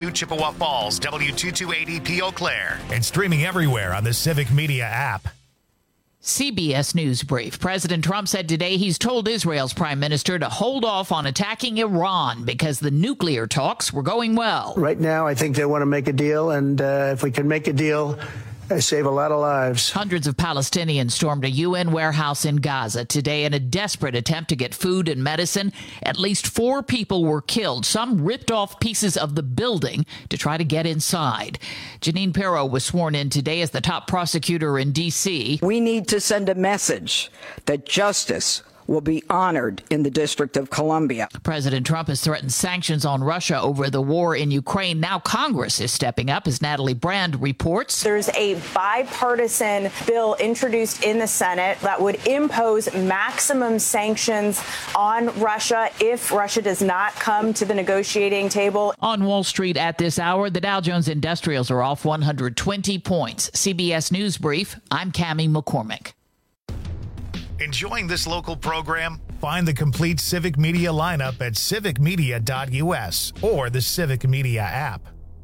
W2 Chippewa Falls, W228EP Eau Claire, and streaming everywhere on the Civic Media app. CBS News Brief. President Trump said today he's told Israel's prime minister to hold off on attacking Iran because the nuclear talks were going well. Right now, I think they want to make a deal, and if we can make a deal, save a lot of lives. Hundreds of Palestinians stormed a UN warehouse in Gaza today in a desperate attempt to get food and medicine. At least 4 people were killed. Some ripped off pieces of the building to try to get inside. Janine Pirro was sworn in today as the top prosecutor in D.C. We need to send a message that justice will be honored in the District of Columbia. President Trump has threatened sanctions on Russia over the war in Ukraine. Now Congress is stepping up, as Natalie Brand reports. There's a bipartisan bill introduced in the Senate that would impose maximum sanctions on Russia if Russia does not come to the negotiating table. On Wall Street at this hour, the Dow Jones Industrials are off 120 points. CBS News Brief, I'm Cammie McCormick. Enjoying this local program? Find the complete Civic Media lineup at civicmedia.us or the Civic Media app.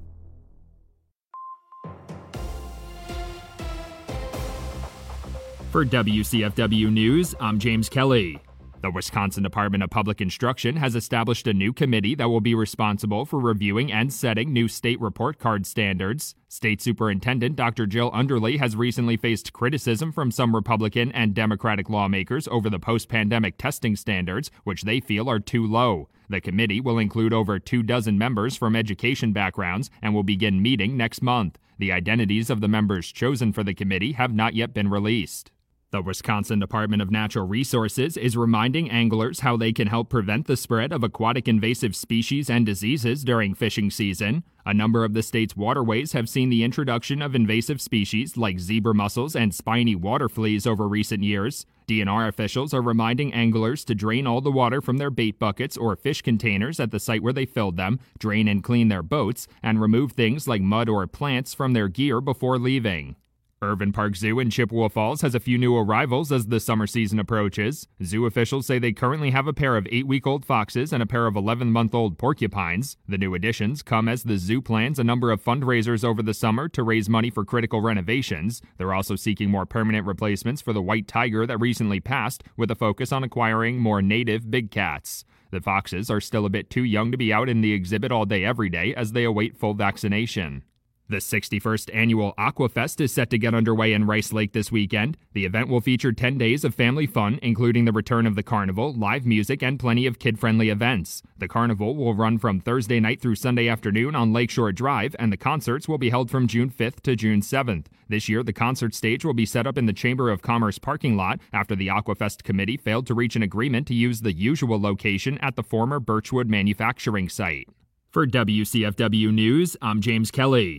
For WCFW News, I'm James Kelly. The Wisconsin Department of Public Instruction has established a new committee that will be responsible for reviewing and setting new state report card standards. State Superintendent Dr. Jill Underly has recently faced criticism from some Republican and Democratic lawmakers over the post-pandemic testing standards, which they feel are too low. The committee will include over 24 members from education backgrounds and will begin meeting next month. The identities of the members chosen for the committee have not yet been released. The Wisconsin Department of Natural Resources is reminding anglers how they can help prevent the spread of aquatic invasive species and diseases during fishing season. A number of the state's waterways have seen the introduction of invasive species like zebra mussels and spiny water fleas over recent years. DNR officials are reminding anglers to drain all the water from their bait buckets or fish containers at the site where they filled them, drain and clean their boats, and remove things like mud or plants from their gear before leaving. Irvin Park Zoo in Chippewa Falls has a few new arrivals as the summer season approaches. Zoo officials say they currently have a pair of 8-week-old foxes and a pair of 11-month-old porcupines. The new additions come as the zoo plans a number of fundraisers over the summer to raise money for critical renovations. They're also seeking more permanent replacements for the white tiger that recently passed, with a focus on acquiring more native big cats. The foxes are still a bit too young to be out in the exhibit all day every day as they await full vaccination. The 61st Annual Aquafest is set to get underway in Rice Lake this weekend. The event will feature 10 days of family fun, including the return of the carnival, live music, and plenty of kid-friendly events. The carnival will run from Thursday night through Sunday afternoon on Lakeshore Drive, and the concerts will be held from June 5th to June 7th. This year, the concert stage will be set up in the Chamber of Commerce parking lot after the Aquafest committee failed to reach an agreement to use the usual location at the former Birchwood manufacturing site. For WCFW News, I'm James Kelly.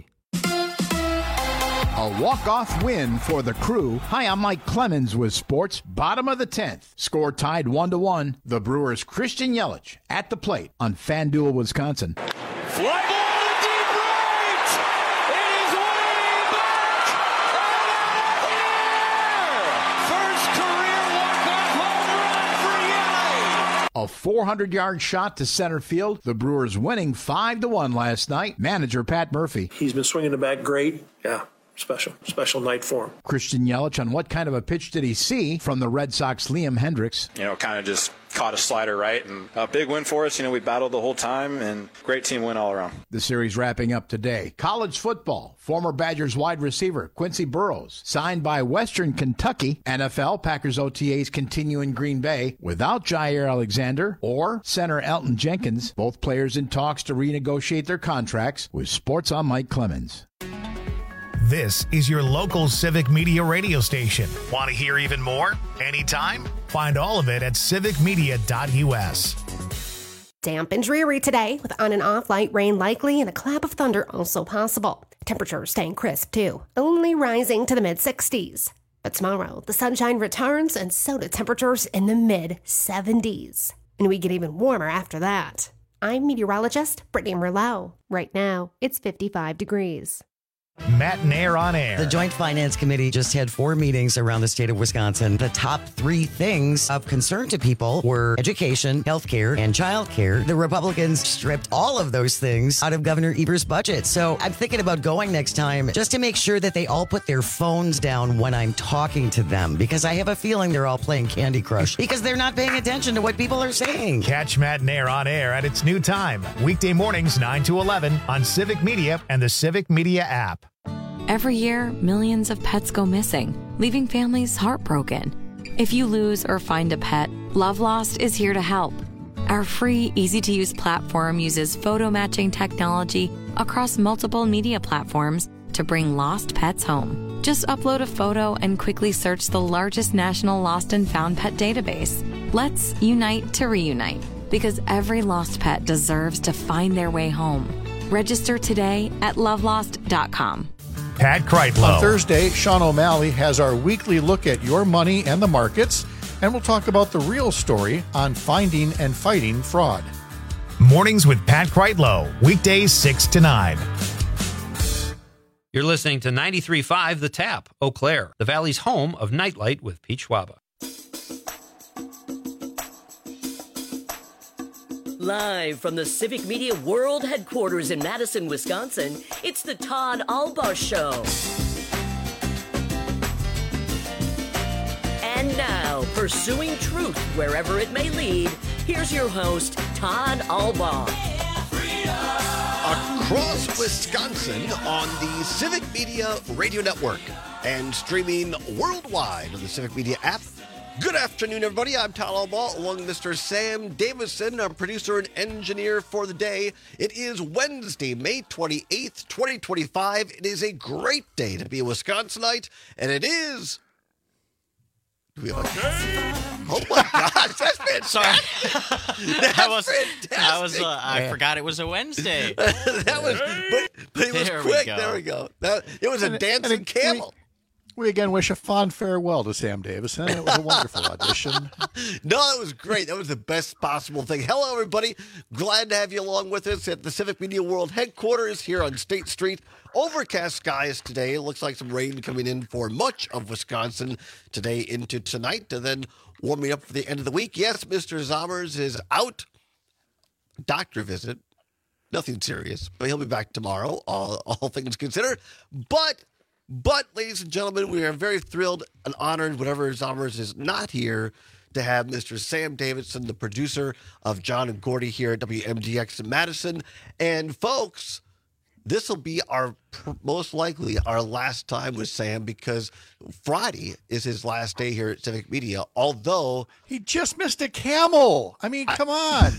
A walk-off win for the Crew. Hi, I'm Mike Clemens with sports. Bottom of the 10th. Score tied 1-1. The Brewers' Christian Yelich at the plate on FanDuel, Wisconsin. Fly ball to deep right! It is way back and out of here! First career walk-off home run for Yelich! A 400-yard shot to center field. The Brewers winning 5-1 last night. Manager Pat Murphy. He's been swinging the bat great. Yeah. Special night for him. Christian Yelich, on what kind of a pitch did he see from the Red Sox' Liam Hendricks? Kind of just caught a slider right, and a big win for us. We battled the whole time, and great team win all around. The series wrapping up today. College football. Former Badgers wide receiver Quincy Burrows signed by Western Kentucky. NFL Packers OTAs continue in Green Bay without Jair Alexander or center Elton Jenkins. Both players in talks to renegotiate their contracts. With Sports, I'm Mike Clemens. This is your local Civic Media radio station. Want to hear even more? Anytime? Find all of it at civicmedia.us. Damp and dreary today with on and off light rain likely and a clap of thunder also possible. Temperatures staying crisp too, only rising to the mid-60s. But tomorrow, the sunshine returns and so do temperatures in the mid-70s. And we get even warmer after that. I'm meteorologist Brittany Merlot. Right now, it's 55 degrees. Matt and Air on Air. The Joint Finance Committee just had 4 meetings around the state of Wisconsin. The top 3 things of concern to people were education, healthcare, and childcare. The Republicans stripped all of those things out of Governor Evers' budget. So I'm thinking about going next time just to make sure that they all put their phones down when I'm talking to them, because I have a feeling they're all playing Candy Crush because they're not paying attention to what people are saying. Catch Matt and Air on Air at its new time, weekday mornings 9 to 11 on Civic Media and the Civic Media app. Every year, millions of pets go missing, leaving families heartbroken. If you lose or find a pet, Love Lost is here to help. Our free, easy-to-use platform uses photo matching technology across multiple media platforms to bring lost pets home. Just upload a photo and quickly search the largest national lost and found pet database. Let's unite to reunite, because every lost pet deserves to find their way home. Register today at lovelost.com. Pat Kreitlow. On Thursday, Sean O'Malley has our weekly look at your money and the markets, and we'll talk about the real story on finding and fighting fraud. Mornings with Pat Kreitlow, weekdays 6 to 9. You're listening to 93.5 The Tap, Eau Claire, the Valley's home of Nightlight with Pete Schwaba. Live from the Civic Media World Headquarters in Madison, Wisconsin, it's the Todd Albaugh Show. And now, pursuing truth wherever it may lead, here's your host, Todd Albaugh. Across Wisconsin on the Civic Media Radio Network and streaming worldwide on the Civic Media app. Good afternoon, everybody. I'm Todd Albaugh, along with Mr. Sam Davison, our producer and engineer for the day. It is Wednesday, May 28th, 2025. It is a great day to be a Wisconsinite, and it is... Oh my gosh, that's fantastic! Sorry, fantastic. I forgot it was a Wednesday. That was, but it was quick. There we go. It was a dancing camel. We again wish a fond farewell to Sam Davison. It was a wonderful audition. No, it was great. That was the best possible thing. Hello, everybody. Glad to have you along with us at the Civic Media World Headquarters here on State Street. Overcast skies today. It looks like some rain coming in for much of Wisconsin today into tonight, and then warming up for the end of the week. Yes, Mr. Zommers is out. Doctor visit. Nothing serious, but he'll be back tomorrow, all things considered. But, ladies and gentlemen, we are very thrilled and honored, whenever Zommers is not here, to have Mr. Sam Davison, the producer of John and Gordy here at WMDX in Madison. And folks, this will be most likely our last time with Sam, because Friday is his last day here at Civic Media, although... He just missed a camel. I mean, come on.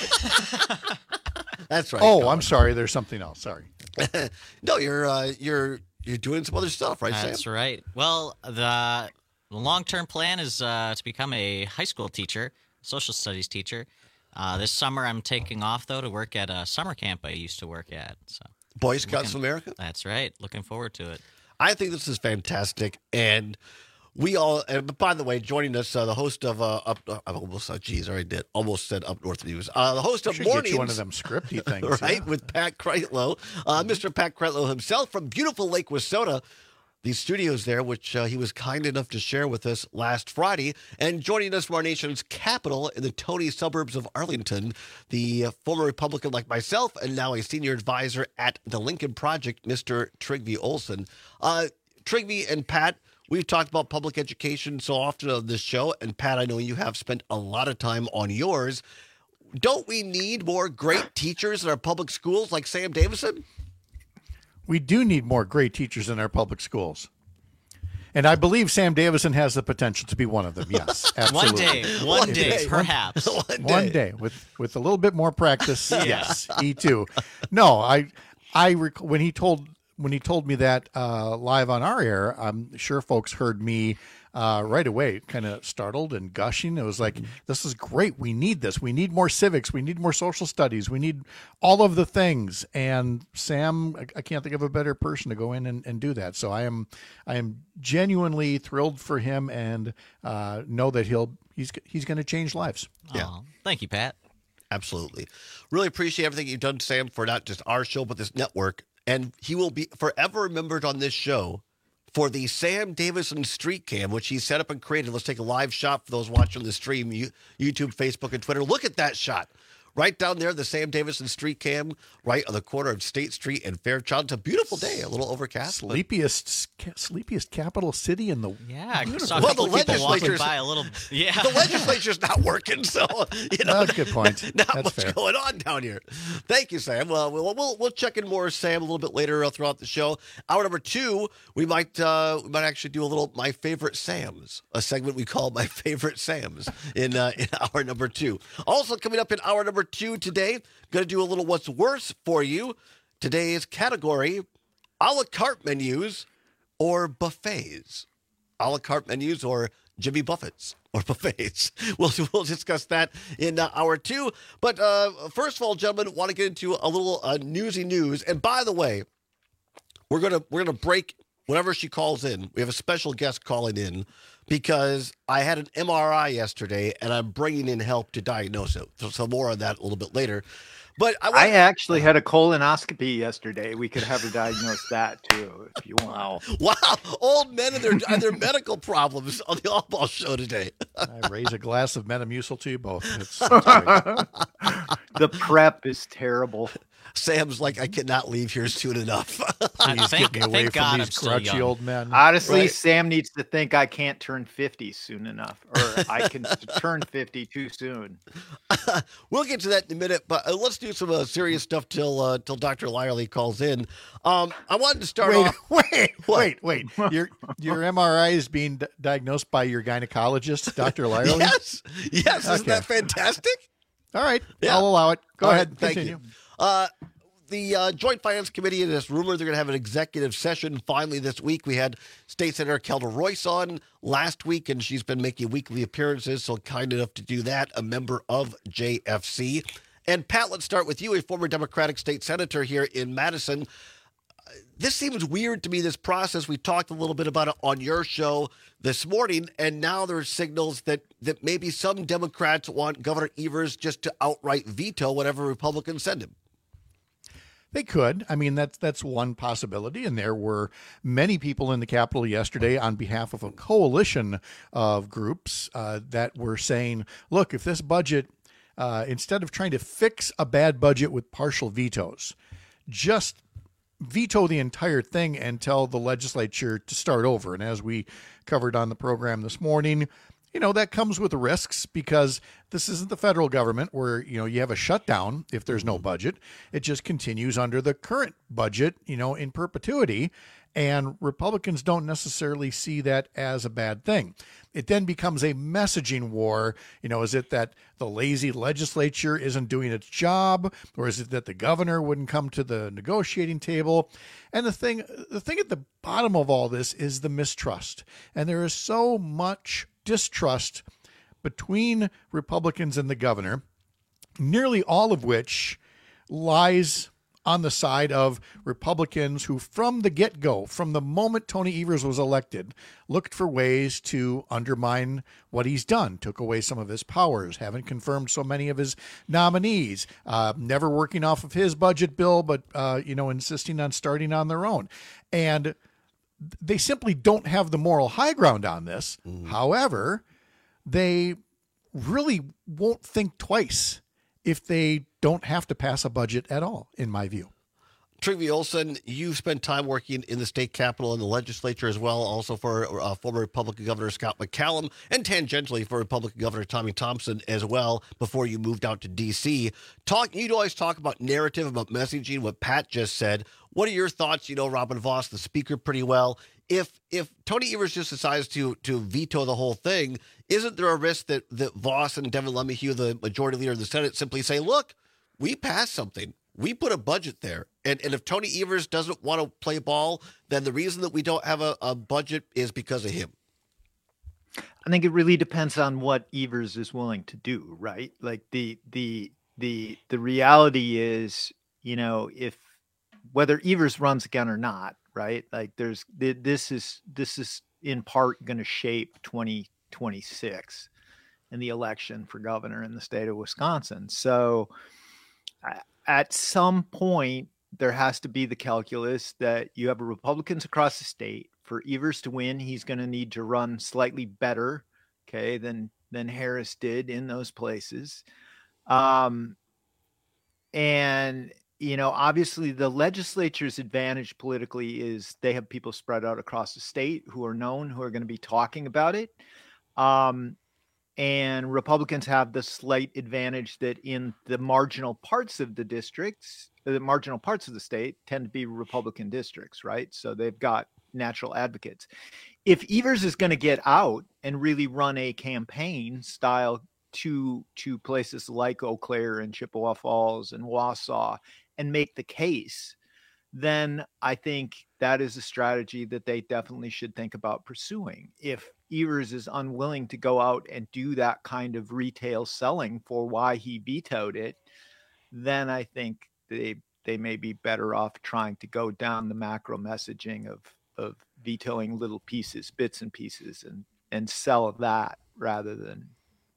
That's right. Oh, I'm sorry. There's something else. Sorry. No, you're doing some other stuff, right, Sam? That's right. Well, the long-term plan is to become a high school teacher, social studies teacher. This summer, I'm taking off, though, to work at a summer camp I used to work at. So, Boy Scouts of America? That's right. Looking forward to it. I think this is fantastic, and we all. And by the way, joining us, the host of almost said Up North News. The host of Mornings. Get you one of them scripty things, right? Yeah. With Pat Kreitlow, Mr. Pat Kreitlow himself from beautiful Lake Wissota. These studios there, which he was kind enough to share with us last Friday. And joining us from our nation's capital in the Tony suburbs of Arlington, the former Republican like myself and now a senior advisor at the Lincoln Project, Mr. Trygve Olsen. Trygve and Pat, we've talked about public education so often on this show. And Pat, I know you have spent a lot of time on yours. Don't we need more great teachers in our public schools like Sam Davison? We do need more great teachers in our public schools. And I believe Sam Davison has the potential to be one of them. Yes, absolutely. One day, perhaps. One day, with a little bit more practice. Yes, he too. No, when he told me that live on our air, I'm sure folks heard me right away, kind of startled and gushing. It was like, this is great. We need this. We need more civics. We need more social studies. We need all of the things. And Sam, I can't think of a better person to go in and do that. So I am genuinely thrilled for him, and know that he's going to change lives. Yeah. Thank you, Pat. Absolutely. Really appreciate everything you've done, Sam, for not just our show, but this network. and he will be forever remembered on this show for the Sam Davison Street Cam, which he set up and created. Let's take a live shot for those watching the stream, YouTube, Facebook, and Twitter. Look at that shot. Right down there, the Sam Davison Street Cam, right on the corner of State Street and Fairchild. It's a beautiful day, a little overcast. Sleepiest capital city in the Well, the legislature's by a little. Yeah, the legislature's not working, so That's a good point. Not That's much fair. going on down here. Thank you, Sam. Well, we'll check in more, Sam, a little bit later throughout the show. Hour number 2, we might actually do a little My Favorite Sams, a segment we call My Favorite Sams in hour number 2. Also coming up in hour number 2 today, going to do a little What's Worse for you. Today's category, a la carte menus or buffets. A la carte menus or Jimmy Buffett's or buffets. We'll discuss that in hour 2. But first of all, gentlemen, want to get into a little newsy news. And by the way, we're gonna break whenever she calls in. We have a special guest calling in because I had an MRI yesterday, and I'm bringing in help to diagnose it. So more on that a little bit later. But I actually had a colonoscopy yesterday. We could have her diagnose that too, if you want. Wow, old men and their medical problems on the All Ball Show today. I raise a glass of Metamucil to you both. It's The prep is terrible. Sam's like, I cannot leave here soon enough. Please get me away from these grouchy old men. Honestly, Right. Sam needs to think I can't turn 50 soon enough, or I can turn 50 too soon. We'll get to that in a minute, but let's do some serious stuff till Dr. Lyerly calls in. I wanted to start off. Wait. Your MRI is being diagnosed by your gynecologist, Dr. Lyerly? Yes. Isn't that fantastic? All right. Yeah. I'll allow it. Go All ahead. right, thank Continue. you. The Joint Finance Committee is rumored they're going to have an executive session finally this week. We had State Senator Kelda Royce on last week, and she's been making weekly appearances, so kind enough to do that, a member of JFC. And Pat, let's start with you, a former Democratic state senator here in Madison. This seems weird to me, this process. We talked a little bit about it on your show this morning, and now there's signals that maybe some Democrats want Governor Evers just to outright veto whatever Republicans send him. They could. I mean, that's one possibility. And there were many people in the Capitol yesterday on behalf of a coalition of groups that were saying, look, if this budget, instead of trying to fix a bad budget with partial vetoes, just veto the entire thing and tell the legislature to start over. And as we covered on the program this morning, that comes with risks because this isn't the federal government where, you have a shutdown if there's no budget. It just continues under the current budget, in perpetuity. And Republicans don't necessarily see that as a bad thing. It then becomes a messaging war. Is it that the lazy legislature isn't doing its job? Or is it that the governor wouldn't come to the negotiating table? And the thing at the bottom of all this is the mistrust. And there is so much distrust between Republicans and the governor, nearly all of which lies on the side of Republicans who, from the get-go, from the moment Tony Evers was elected, looked for ways to undermine what he's done, took away some of his powers, haven't confirmed so many of his nominees, never working off of his budget bill, but, insisting on starting on their own. And they simply don't have the moral high ground on this. However, they really won't think twice if they don't have to pass a budget at all, in my view. Trygve Olsen, you've spent time working in the state capitol and the legislature as well, also for former Republican Governor Scott McCallum, and tangentially for Republican Governor Tommy Thompson as well, before you moved out to D.C. You'd always talk about narrative, about messaging, what Pat just said. What are your thoughts? Robin Vos, the speaker, pretty well. If Tony Evers just decides to veto the whole thing, isn't there a risk that Vos and Devin LeMahieu, the majority leader of the Senate, simply say, look, we passed something. We put a budget there. And if Tony Evers doesn't want to play ball, then the reason that we don't have a budget is because of him. I think it really depends on what Evers is willing to do, right? Like the reality is, if whether Evers runs again or not, right? Like this is in part going to shape 2026 in the election for governor in the state of Wisconsin. So at some point, there has to be the calculus that you have Republicans across the state. For Evers to win, he's going to need to run slightly better, okay, than Harris did in those places. And, obviously the legislature's advantage politically is they have people spread out across the state who are known, who are going to be talking about it. And Republicans have the slight advantage that in the marginal parts of the districts, the marginal parts of the state tend to be Republican districts, right? So they've got natural advocates. If Evers is going to get out and really run a campaign style to places like Eau Claire and Chippewa Falls and Wausau and make the case, then I think that is a strategy that they definitely should think about pursuing. If Evers is unwilling to go out and do that kind of retail selling for why he vetoed it, then I think they may be better off trying to go down the macro messaging of vetoing little pieces, bits and pieces, and sell that rather than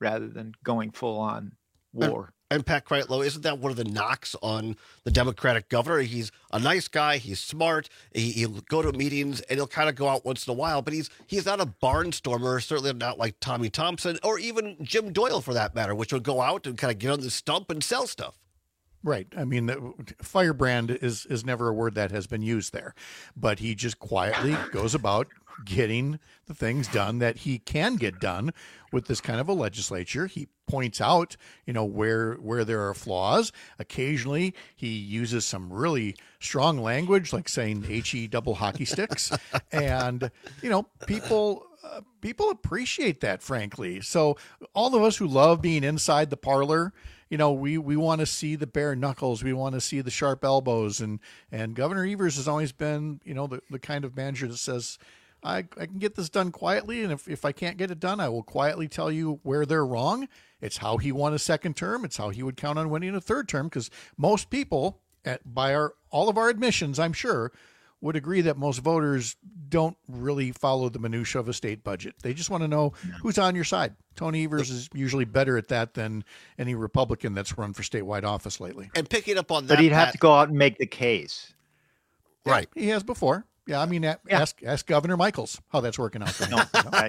going full on war. And Pat Kreitlow, isn't that one of the knocks on the Democratic governor? He's a nice guy. He's smart. He'll go to meetings and he'll kind of go out once in a while, but he's not a barnstormer, certainly not like Tommy Thompson or even Jim Doyle for that matter, which would go out and kind of get on the stump and sell stuff. Right. I mean, firebrand is never a word that has been used there, but he just quietly goes about getting the things done that he can get done with this kind of a legislature. He points out, where there are flaws. Occasionally, he uses some really strong language, like saying HE double hockey sticks, and people appreciate that, frankly. So all of us who love being inside the parlor, we want to see the bare knuckles. We want to see the sharp elbows. And Governor Evers has always been, the kind of manager that says, I can get this done quietly. And if I can't get it done, I will quietly tell you where they're wrong. It's how he won a second term. It's how he would count on winning a third term. Because most people, by all of our admissions, I'm sure, would agree that most voters don't really follow the minutia of a state budget. They just want to know who's on your side. Tony Evers is usually better at that than any Republican that's run for statewide office lately. And picking up on that, but he'd have to go out and make the case. Right. He has before. Yeah, I mean, ask Governor Michaels how that's working out for him.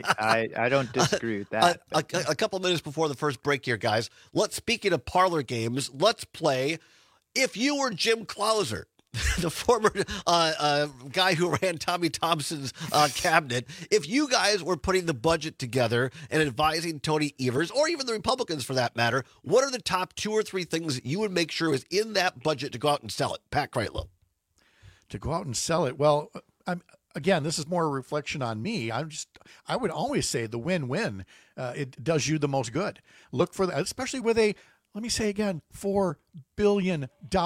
I don't disagree with that. A couple minutes before the first break here, guys. Speaking of parlor games, let's play If You Were Jim Clouser, the former guy who ran Tommy Thompson's cabinet. If you guys were putting the budget together and advising Tony Evers, or even the Republicans for that matter, what are the top 2 or 3 things you would make sure is in that budget to go out and sell it? Pat Kreitlow. To go out and sell it? Well, again, this is more a reflection on me. I would always say the win-win. It does you the most good. Look for that, especially with a, let me say again, $4 billion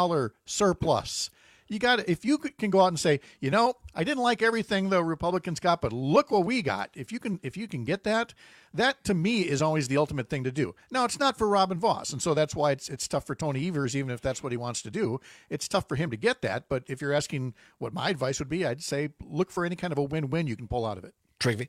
surplus. You got to, if you can go out and say, I didn't like everything the Republicans got, but look what we got. If you can get that to me is always the ultimate thing to do. Now, it's not for Robin Vos, and so that's why it's tough for Tony Evers, even if that's what he wants to do. It's tough for him to get that. But if you're asking what my advice would be, I'd say look for any kind of a win-win you can pull out of it. Trivy.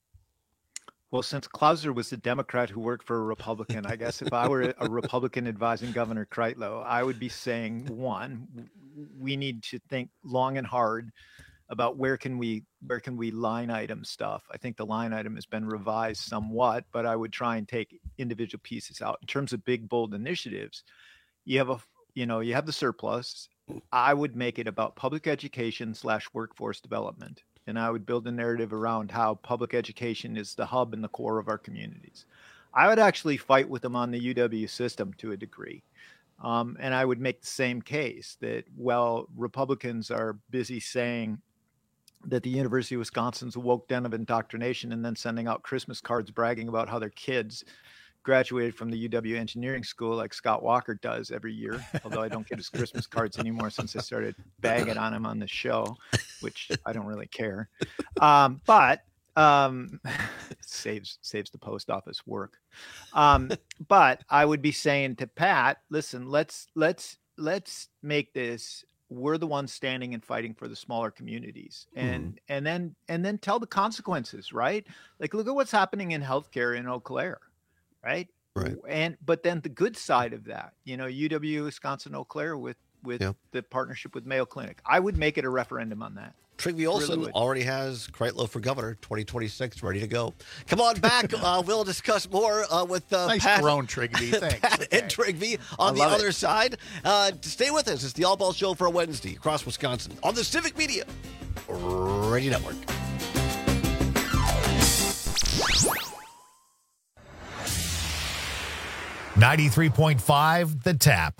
Well, since Clouser was a Democrat who worked for a Republican, I guess if I were a Republican advising Governor Kreitlow, I would be saying, one, we need to think long and hard about where can we line item stuff. I think the line item has been revised somewhat, but I would try and take individual pieces out. In terms of big, bold initiatives, you have the surplus. I would make it about public education / workforce development. And I would build a narrative around how public education is the hub and the core of our communities. I would actually fight with them on the UW system to a degree. And I would make the same case that, Republicans are busy saying that the University of Wisconsin's a woke den of indoctrination and then sending out Christmas cards bragging about how their kids graduated from the UW Engineering School like Scott Walker does every year, although I don't get his Christmas cards anymore since I started bagging on him on the show, which I don't really care. But saves the post office work. But I would be saying to Pat, listen, let's make this, we're the ones standing and fighting for the smaller communities, and then tell the consequences, right? Like, look at what's happening in healthcare in Eau Claire. Right. Right. But then the good side of that, UW Wisconsin Eau Claire with with the partnership with Mayo Clinic. I would make it a referendum on that. Trygve Olsen already has Kreitlow for governor 2026 ready to go. Come on back. We'll discuss more with nice Pat, drone, Trygve. Thanks. Pat and Trygve on the other side. Stay with us. It's the All Ball Show for a Wednesday across Wisconsin on the Civic Media Radio Network. .5 The Tap.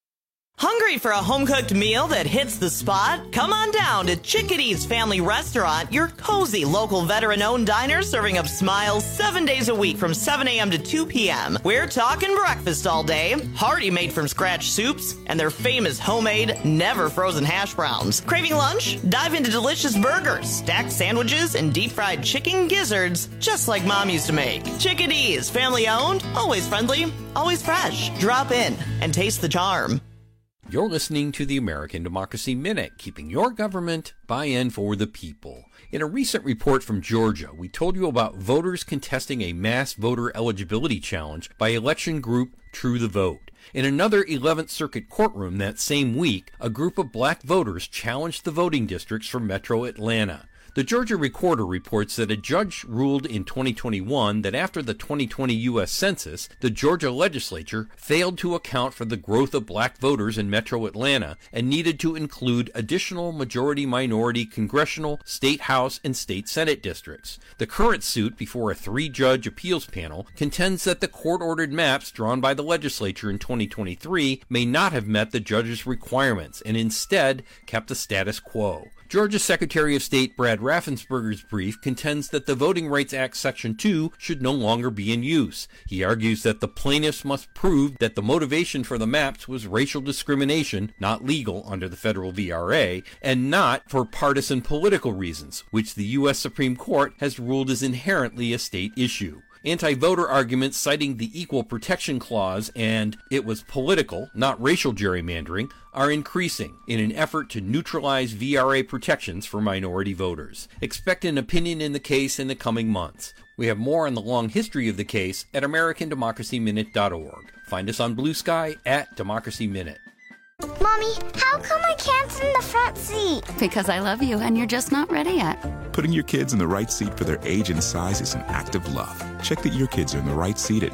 Hungry for a home-cooked meal that hits the spot? Come on down to Chickadee's Family Restaurant, your cozy local veteran-owned diner serving up smiles 7 days a week from 7 a.m. to 2 p.m. We're talking breakfast all day, hearty made-from-scratch soups, and their famous homemade, never-frozen hash browns. Craving lunch? Dive into delicious burgers, stacked sandwiches, and deep-fried chicken gizzards, just like Mom used to make. Chickadee's, family-owned, always friendly, always fresh. Drop in and taste the charm. You're listening to the American Democracy Minute, keeping your government by and for the people. In a recent report from Georgia, we told you about voters contesting a mass voter eligibility challenge by election group True the Vote. In another 11th Circuit courtroom that same week, a group of black voters challenged the voting districts for Metro Atlanta. The Georgia Recorder reports that a judge ruled in 2021 that after the 2020 U.S. Census, the Georgia legislature failed to account for the growth of black voters in Metro Atlanta and needed to include additional majority-minority congressional, state House, and state Senate districts. The current suit before a 3-judge appeals panel contends that the court-ordered maps drawn by the legislature in 2023 may not have met the judge's requirements and instead kept the status quo. Georgia Secretary of State Brad Raffensperger's brief contends that the Voting Rights Act Section 2 should no longer be in use. He argues that the plaintiffs must prove that the motivation for the maps was racial discrimination, not legal under the federal VRA, and not for partisan political reasons, which the U.S. Supreme Court has ruled is inherently a state issue. Anti-voter arguments citing the Equal Protection Clause and it was political, not racial gerrymandering, are increasing in an effort to neutralize VRA protections for minority voters. Expect an opinion in the case in the coming months. We have more on the long history of the case at AmericanDemocracyMinute.org. Find us on Blue Sky at Democracy Minute. Mommy, how come I can't sit in the front seat? Because I love you and you're just not ready yet. Putting your kids in the right seat for their age and size is an act of love. Check that your kids are in the right seat at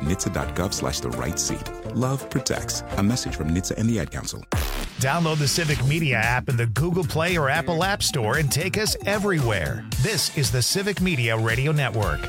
NHTSA.gov/the-right-seat. Love protects. A message from NHTSA and the Ad Council. Download the Civic Media app in the Google Play or Apple App Store and take us everywhere. This is the Civic Media Radio Network.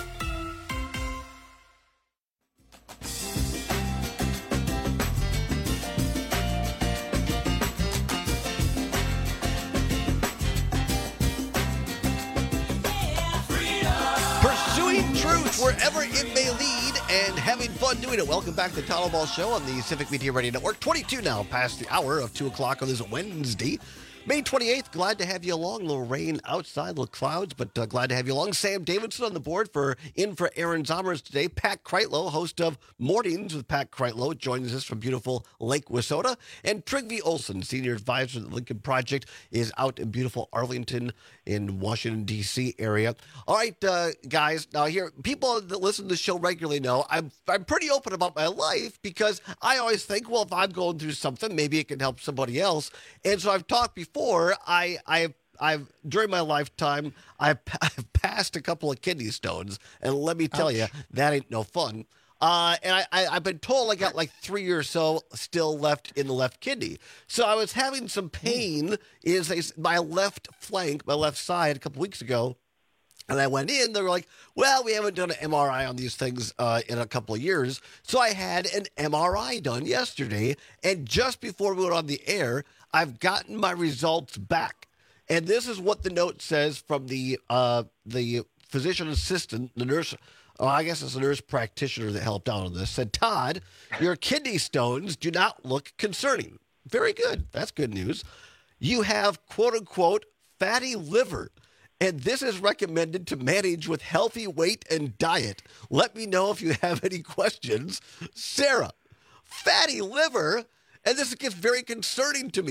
Wherever it may lead and having fun doing it. Welcome back to the All Ball Show on the Civic Media Radio Network. 22 now past the hour of 2 o'clock on this Wednesday, May 28th. Glad to have you along. A little rain outside, little clouds, but glad to have you along. Sam Davidson on the board for Aaron Zomers today. Pat Kreitlow, host of Mornings with Pat Kreitlow, joins us from beautiful Lake Wissota. And Trygve Olsen, senior advisor of the Lincoln Project, is out in beautiful Arlington in Washington, D.C. area. All right, guys. Now here, people that listen to the show regularly know I'm pretty open about my life because I always think, well, if I'm going through something, maybe it can help somebody else. And so I've talked before. I've during my lifetime, I've passed a couple of kidney stones, and let me tell you, that ain't no fun. And I've been told I got like 3 or so still left in the left kidney. So I was having some pain in my left flank, my left side a couple weeks ago. And I went in, they were like, well, we haven't done an MRI on these things in a couple of years. So I had an MRI done yesterday. And just before we went on the air, I've gotten my results back. And this is what the note says from the physician assistant, the nurse. Oh, I guess it's a nurse practitioner that helped out on this. Said, Todd, your kidney stones do not look concerning. Very good. That's good news. You have, quote unquote, fatty liver. And this is recommended to manage with healthy weight and diet. Let me know if you have any questions. Sarah, fatty liver. And this gets very concerning to me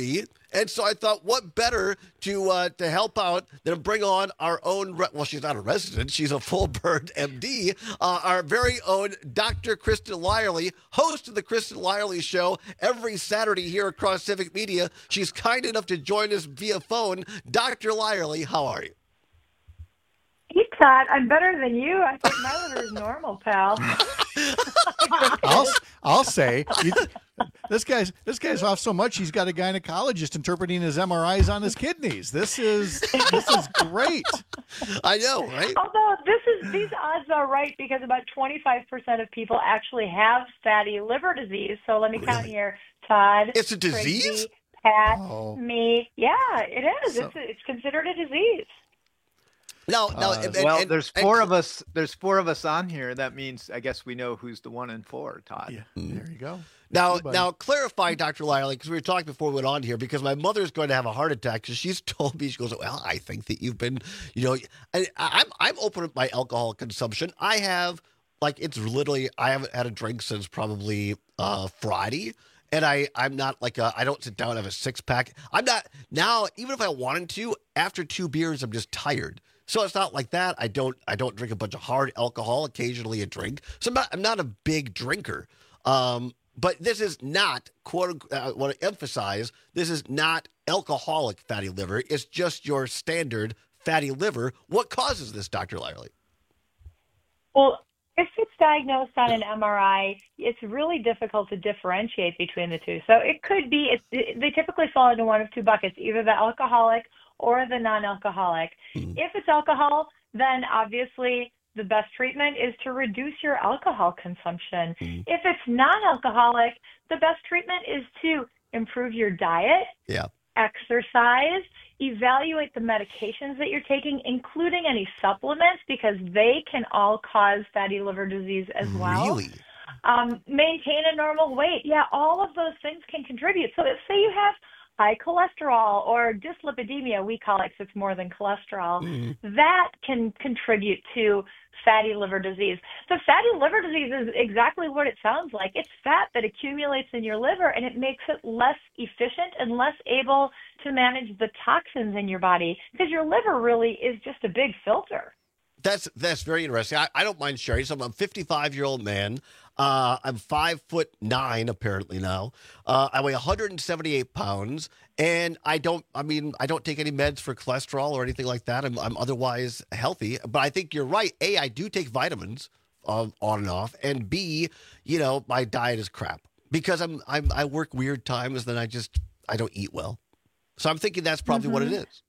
And so I thought, what better to help out than bring on our own, well, she's not a resident, she's a full-bird MD, our very own Dr. Kristen Lyerly, host of the Kristen Lyerly Show every Saturday here across Civic Media. She's kind enough to join us via phone. Dr. Lyerly, how are you? Hey, Todd, I'm better than you. I think my liver is normal, pal. I'll say this guy's off so much he's got a gynecologist interpreting his MRIs on his kidneys. This is great. I know, right? Although these odds are right because about 25% of people actually have fatty liver disease. So let me count here, Todd. It's a disease? Tracy, Pat, me. Yeah, it is. It's considered a disease. Well, there's four of us. There's four of us on here. That means I guess we know who's the 1 in 4, Todd. Yeah, there you go. Now clarify, Dr. Lyerly, because we were talking before we went on here, because my mother's going to have a heart attack because she's told me, she goes, well, I think that you've been, I'm open with my alcohol consumption. I have, it's literally, I haven't had a drink since probably Friday. And I'm not I don't sit down and have a 6-pack. I'm not, now, even if I wanted to, after 2 beers, I'm just tired. So it's not like that. I don't drink a bunch of hard alcohol, occasionally a drink. So I'm not a big drinker. But this is not, I want to emphasize, this is not alcoholic fatty liver. It's just your standard fatty liver. What causes this, Dr. Lyerly? Well, if it's diagnosed on an MRI, it's really difficult to differentiate between the two. So it could be, they typically fall into one of 2 buckets, either the alcoholic or the non-alcoholic. If it's alcohol, then obviously the best treatment is to reduce your alcohol consumption. If it's non-alcoholic, the best treatment is to improve your diet, exercise, evaluate the medications that you're taking, including any supplements, because they can all cause fatty liver disease as well. Really? Maintain a normal weight. Yeah, all of those things can contribute. So if, say you have high cholesterol or dyslipidemia, we call it, 'cause it's more than cholesterol, that can contribute to fatty liver disease. The fatty liver disease is exactly what it sounds like. It's fat that accumulates in your liver, and it makes it less efficient and less able to manage the toxins in your body, because your liver really is just a big filter. That's very interesting. I don't mind sharing. So I'm a 55-year-old man. I'm 5'9" apparently now. I weigh 178 pounds, and I don't take any meds for cholesterol or anything like that. I'm otherwise healthy. But I think you're right. A, I do take vitamins on and off, and B, my diet is crap because I work weird times, then I don't eat well. So I'm thinking that's probably what it is.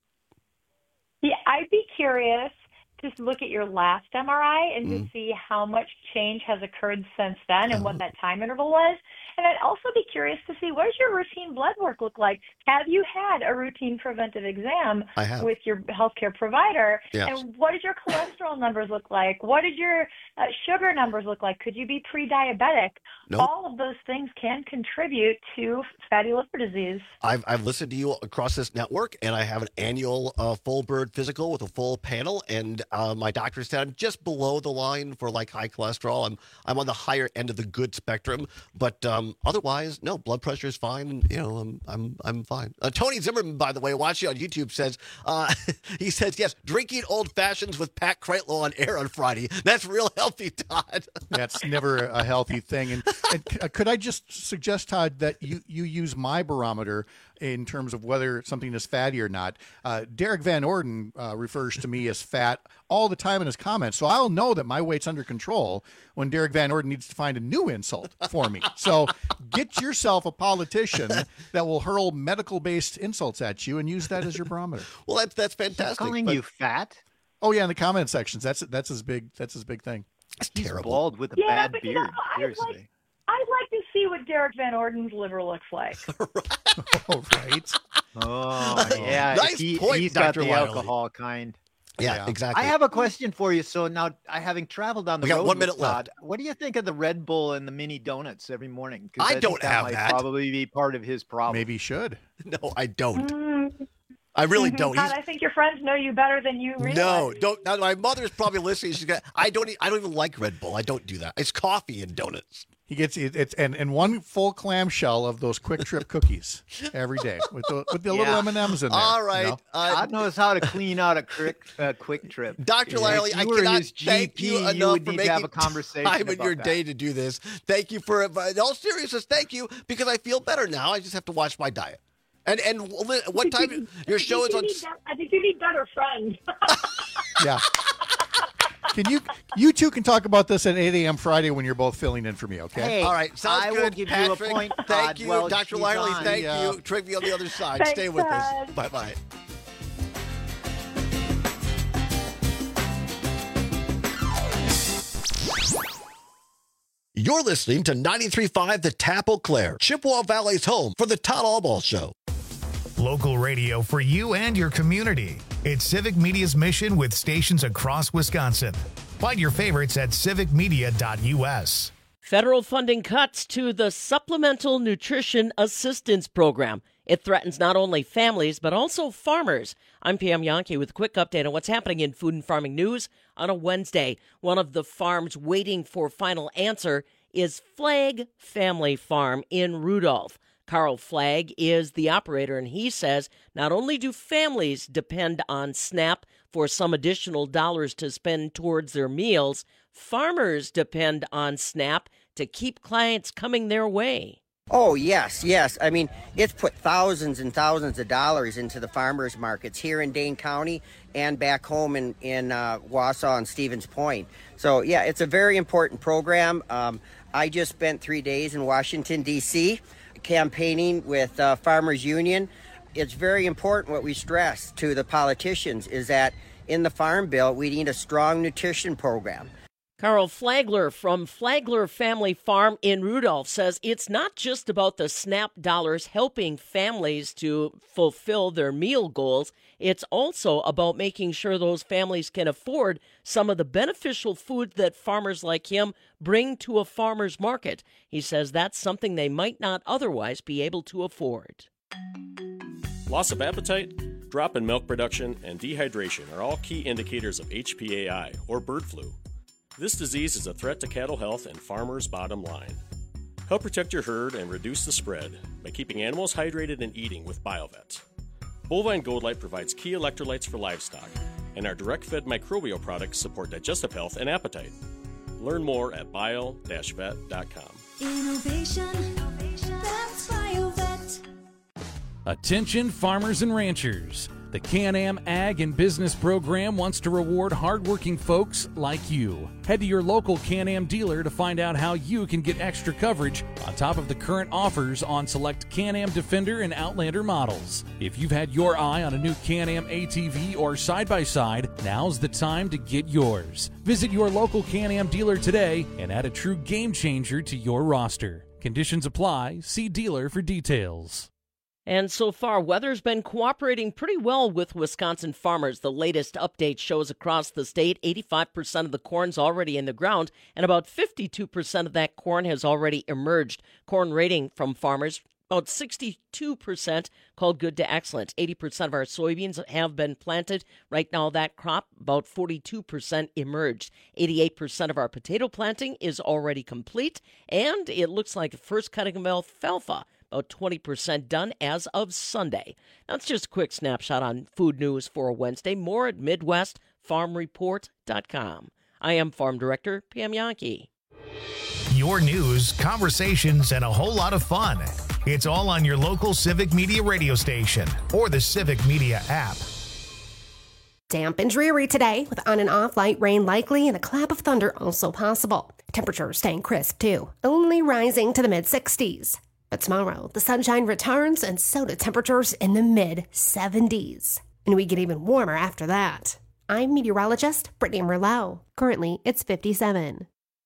Yeah, I'd be curious to look at your last MRI and to see how much change has occurred since then and what that time interval was. And I'd also be curious to see, what does your routine blood work look like? Have you had a routine preventive exam with your healthcare provider? Yes. And what did your cholesterol numbers look like? What did your sugar numbers look like? Could you be pre-diabetic? Nope. All of those things can contribute to fatty liver disease. I've listened to you across this network, and I have an annual full bird physical with a full panel, and my doctor said I'm just below the line for high cholesterol. I'm on the higher end of the good spectrum, but otherwise, no, blood pressure is fine. I'm fine. Tony Zimmerman, by the way, watching on YouTube, says he says yes, drinking old fashions with Pat Kreitlow on air on Friday. That's real healthy, Todd. That's never a healthy thing. And could I just suggest, Todd, that you use my barometer in terms of whether something is fatty or not? Derek Van Orden refers to me as fat all the time in his comments, so I'll know that my weight's under control when Derek Van Orden needs to find a new insult for me. So get yourself a politician that will hurl medical-based insults at you and use that as your barometer. Well, that's fantastic. He's calling you fat? Oh yeah, in the comment sections, that's his big thing. That's terrible. Bald with a bad beard. Seriously. I'd like to see what Derek Van Orden's liver looks like. Oh, right. Oh, yeah. Nice point, he's got Dr. the Lyerly. alcohol kind. Yeah, exactly. I have a question for you. So now, having traveled on the We got road 1 minute with Todd, what do you think of the Red Bull and the mini donuts every morning? 'Cause I think don't have might that. Probably be part of his problem. Maybe he should. No, I don't. I really don't. Todd, I think your friends know you better than you realize. No, don't. Now, my mother's probably listening. She's got. I don't even like Red Bull. I don't do that. It's coffee and donuts. He gets it, and one full clamshell of those Quick Trip cookies every day with the little M&Ms in there. All right. You know? God knows how to clean out a Quick Trip. Dr. Lally, I cannot thank you enough you would for need making to have a conversation time in about your that. day to do this. Thank you for it. But in all seriousness, thank you, because I feel better now. I just have to watch my diet. And what time your show is on? I think you need better friends. Yeah. You two can talk about this at 8 a.m. Friday when you're both filling in for me, okay? Hey, all right, sounds I good. will give Patrick, you a point. Thank you, while Dr. she's Lally. on. Thank you. Trivia on the other side. Thanks, Stay with us. Todd. Bye-bye. You're listening to 93.5 The Tap Eau Claire, Chippewa Valley's home for the Todd Albaugh Show. Local radio for you and your community. It's Civic Media's mission with stations across Wisconsin. Find your favorites at civicmedia.us. Federal funding cuts to the Supplemental Nutrition Assistance Program. It threatens not only families, but also farmers. I'm Pam Yankee with a quick update on what's happening in food and farming news on a Wednesday. One of the farms waiting for final answer is Flagg Family Farm in Rudolph. Carl Flagg is the operator, and he says not only do families depend on SNAP for some additional dollars to spend towards their meals, farmers depend on SNAP to keep clients coming their way. Oh, yes. I mean, it's put thousands and thousands of dollars into the farmers markets here in Dane County and back home in Wausau and Stevens Point. So, yeah, it's a very important program. I just spent 3 days in Washington, D.C., campaigning with Farmers Union. It's very important what we stress to the politicians is that in the Farm Bill, we need a strong nutrition program. Carl Flagler from Flagler Family Farm in Rudolph says it's not just about the SNAP dollars helping families to fulfill their meal goals. It's also about making sure those families can afford some of the beneficial food that farmers like him bring to a farmer's market. He says that's something they might not otherwise be able to afford. Loss of appetite, drop in milk production, and dehydration are all key indicators of HPAI, or bird flu. This disease is a threat to cattle health and farmers' bottom line. Help protect your herd and reduce the spread by keeping animals hydrated and eating with BioVet. Bovine Gold Light provides key electrolytes for livestock, and our direct-fed microbial products support digestive health and appetite. Learn more at bio-vet.com. Innovation, that's BioVet. Attention farmers and ranchers. The Can-Am Ag and Business Program wants to reward hardworking folks like you. Head to your local Can-Am dealer to find out how you can get extra coverage on top of the current offers on select Can-Am Defender and Outlander models. If you've had your eye on a new Can-Am ATV or side-by-side, now's the time to get yours. Visit your local Can-Am dealer today and add a true game changer to your roster. Conditions apply. See dealer for details. And so far, weather's been cooperating pretty well with Wisconsin farmers. The latest update shows across the state, 85% of the corn's already in the ground, and about 52% of that corn has already emerged. Corn rating from farmers, about 62% called good to excellent. 80% of our soybeans have been planted. Right now, that crop, about 42% emerged. 88% of our potato planting is already complete, and it looks like the first cutting of alfalfa, about 20% done as of Sunday. That's just a quick snapshot on food news for a Wednesday. More at MidwestFarmReport.com. I am Farm Director Pam Yankee. Your news, conversations, and a whole lot of fun. It's all on your local Civic Media radio station or the Civic Media app. Damp and dreary today with on and off light rain likely and a clap of thunder also possible. Temperatures staying crisp too, only rising to the mid-60s. But tomorrow, the sunshine returns and so do temperatures in the mid-70s. And we get even warmer after that. I'm meteorologist Brittany Merlot. Currently, it's 57.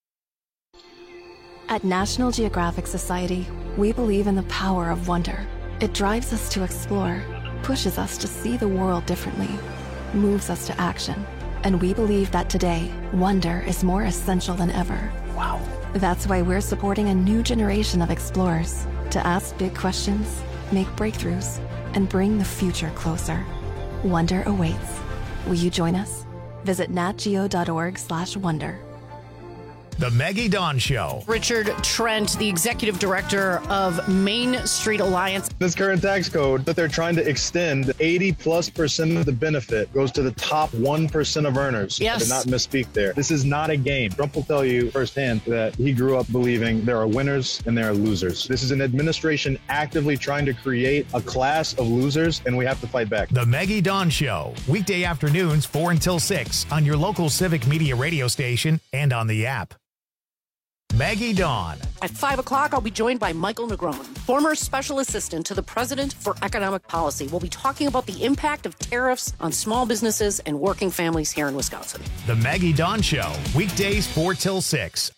At National Geographic Society, we believe in the power of wonder. It drives us to explore, pushes us to see the world differently, moves us to action. And we believe that today, wonder is more essential than ever. Wow. That's why we're supporting a new generation of explorers to ask big questions, make breakthroughs, and bring the future closer. Wonder awaits. Will you join us? Visit natgeo.org/wonder. The Maggie Dawn Show. Richard Trent, the executive director of Main Street Alliance. This current tax code that they're trying to extend, 80+% of the benefit goes to the top 1% of earners. Yes. I did not misspeak there. This is not a game. Trump will tell you firsthand that he grew up believing there are winners and there are losers. This is an administration actively trying to create a class of losers, and we have to fight back. The Maggie Dawn Show. Weekday afternoons 4 until 6 on your local Civic Media radio station and on the app. Maggie Dawn. At 5 o'clock, I'll be joined by Michael Negron, former special assistant to the president for economic policy. We'll be talking about the impact of tariffs on small businesses and working families here in Wisconsin. The Maggie Dawn Show. Weekdays 4 till 6.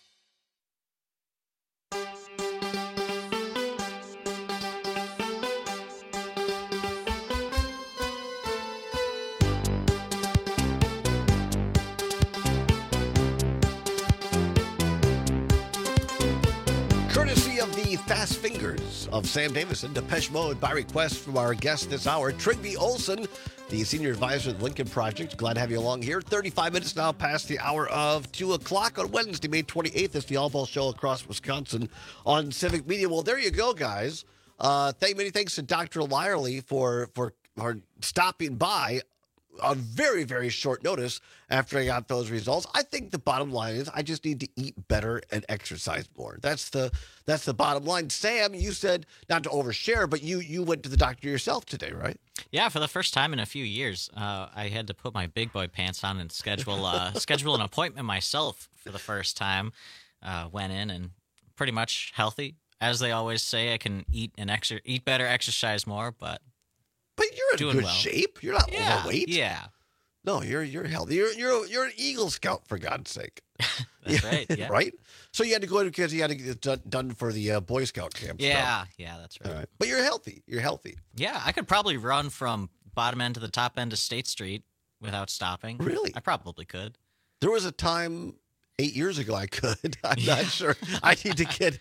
Courtesy of the Fast Fingers of Sam Davison, Depeche Mode by request from our guest this hour, Trygve Olsen, the senior advisor at the Lincoln Project. Glad to have you along here. 35 minutes now past the hour of 2 o'clock on Wednesday, May 28th. It's the All Ball Show across Wisconsin on Civic Media. Well, there you go, guys. Many thanks to Dr. Lyerly for stopping by on very, very short notice after I got those results. I think the bottom line is I just need to eat better and exercise more. That's the bottom line. Sam, you said not to overshare, but you went to the doctor yourself today, right? Yeah, for the first time in a few years, I had to put my big boy pants on and schedule an appointment myself for the first time. Went in and pretty much healthy. As they always say, I can eat better, exercise more, but you're in doing good well. shape. You're not overweight. Yeah. No, you're healthy. You're an Eagle Scout, for God's sake. That's right. Yeah. Right? So you had to go because you had to get it done for the Boy Scout camp. Yeah. stuff. Yeah, that's right. All right. But you're healthy. You're healthy. Yeah, I could probably run from bottom end to the top end of State Street without stopping. Really? I probably could. There was a time 8 years ago I could. I'm not sure. I need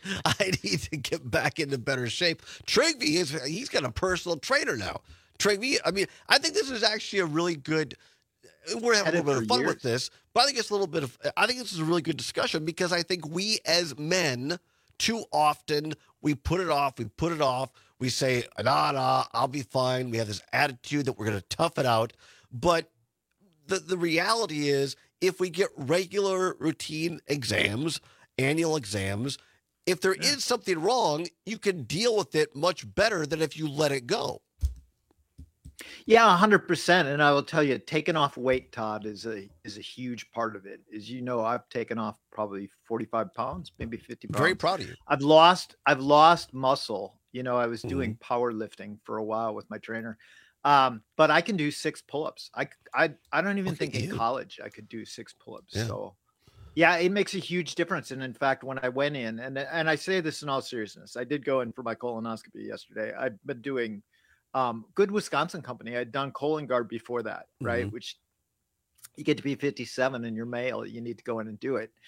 to get back into better shape. Trygve he's got a personal trainer now. Trygve, I mean, I think this is actually a really good. We're having a little bit of fun with this, but I think it's I think this is a really good discussion because I think we as men too often we put it off. We say, nah, I'll be fine. We have this attitude that we're going to tough it out. But the reality is, if we get regular routine exams, annual exams, if there is something wrong, you can deal with it much better than if you let it go. Yeah, 100%. And I will tell you, taking off weight, Todd, is a huge part of it. As you know, I've taken off probably 45 pounds, maybe 50 pounds. Very proud of you. I've lost muscle. You know, I was doing powerlifting for a while with my trainer. But I can do 6 pull-ups. I don't even think in college I could do 6 pull-ups. Yeah. So yeah, it makes a huge difference. And in fact, when I went in, and I say this in all seriousness, I did go in for my colonoscopy yesterday. I've been doing good Wisconsin company. I'd done Cologuard before that, right? Which you get to be 57 and you're male, you need to go in and do it.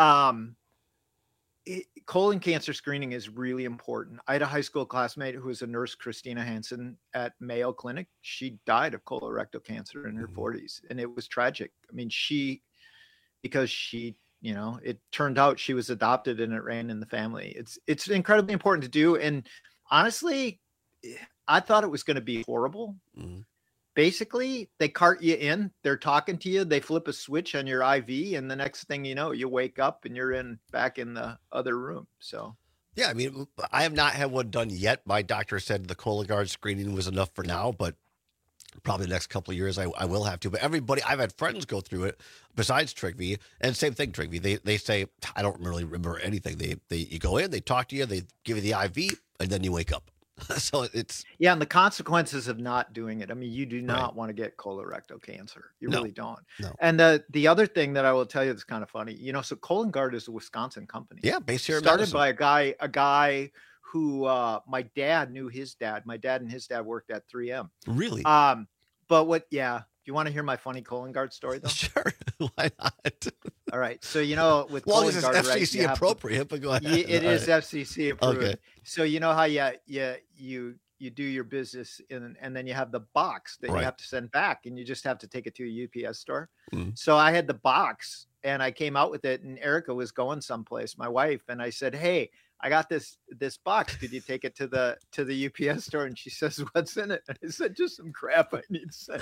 Colon cancer screening is really important. I had a high school classmate who was a nurse, Christina Hansen, at Mayo Clinic. She died of colorectal cancer in her 40s, and it was tragic. I mean, because she, you know, it turned out she was adopted and it ran in the family. It's incredibly important to do. And honestly, I thought it was going to be horrible. Basically, they cart you in, they're talking to you, they flip a switch on your IV, and the next thing you know, you wake up and you're back in the other room. So, yeah, I mean, I have not had one done yet. My doctor said the Cologuard screening was enough for now, but probably the next couple of years I will have to. But everybody, I've had friends go through it besides Trygve, and same thing, Trygve. They say, I don't really remember anything. You go in, they talk to you, they give you the IV, and then you wake up. So it's and the consequences of not doing it. I mean, you do not want to get colorectal cancer. You really don't. No. And the other thing that I will tell you that's kind of funny, you know, so Cologuard is a Wisconsin company. Yeah, based here in Started Madison. by a guy who my dad knew his dad. My dad and his dad worked at 3M. Really? But you want to hear my funny Cologuard story though? Sure. Why not? All right. So, you know, with well, it's Cologuard, FCC appropriate, but go ahead. It is FCC approved. Okay. So you know how you do your business and then you have the box that you have to send back, and you just have to take it to a UPS store. So I had the box and I came out with it, and Erica was going someplace, my wife, and I said, "Hey, I got this box. Could you take it to the UPS store?" And she says, "What's in it?" And I said, "Just some crap I need sent."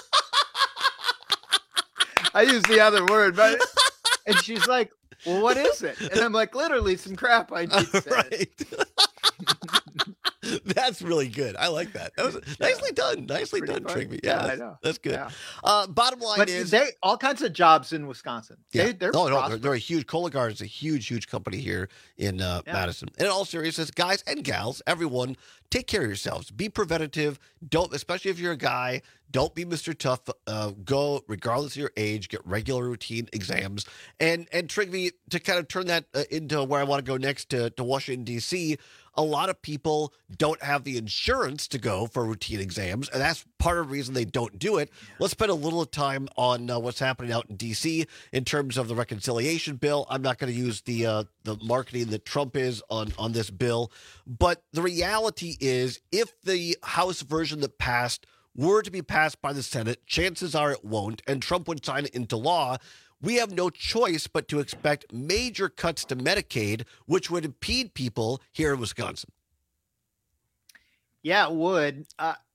I used the other word, but and she's like, "Well, what is it?" And I'm like, "Literally some crap I need sent." Right. That's really good. I like that. That was nicely done. Nicely done, Trigby. Yeah, I know. That's good. Yeah. Bottom line But is they all kinds of jobs in Wisconsin. Yeah. They're They're a huge. Cologuard is a huge company here in Madison. And in all seriousness, guys and gals, everyone, take care of yourselves. Be preventative. Don't, especially if you're a guy, don't be Mr. Tough. Go, regardless of your age, get regular routine exams. And Trigby, to kind of turn that into where I want to go next to Washington, D.C., a lot of people don't have the insurance to go for routine exams, and that's part of the reason they don't do it. Yeah. Let's spend a little time on what's happening out in D.C. in terms of the reconciliation bill. I'm not going to use the marketing that Trump is on this bill, but the reality is if the House version that passed were to be passed by the Senate, chances are it won't, and Trump would sign it into law. We have no choice but to expect major cuts to Medicaid, which would impede people here in Wisconsin. Yeah, it would.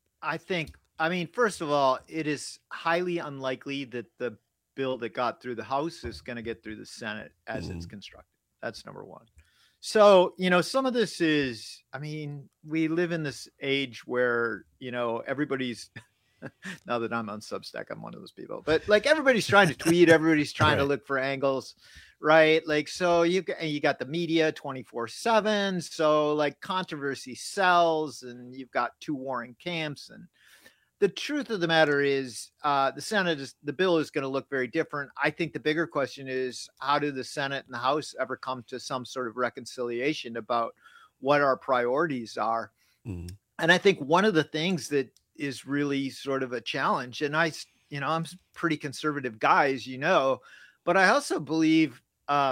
I mean, first of all, it is highly unlikely that the bill that got through the House is going to get through the Senate as it's constructed. That's number one. So, some of this is, I mean, we live in this age where, everybody's, now that I'm on Substack, I'm one of those people, but like everybody's trying to tweet, everybody's trying to look for angles, right? Like, so you got the media 24/7. So like controversy sells, and you've got two warring camps. And the truth of the matter is the bill is going to look very different. I think the bigger question is, how do the Senate and the House ever come to some sort of reconciliation about what our priorities are? And I think one of the things that is really sort of a challenge. And I'm a pretty conservative guy, as you know, but I also believe,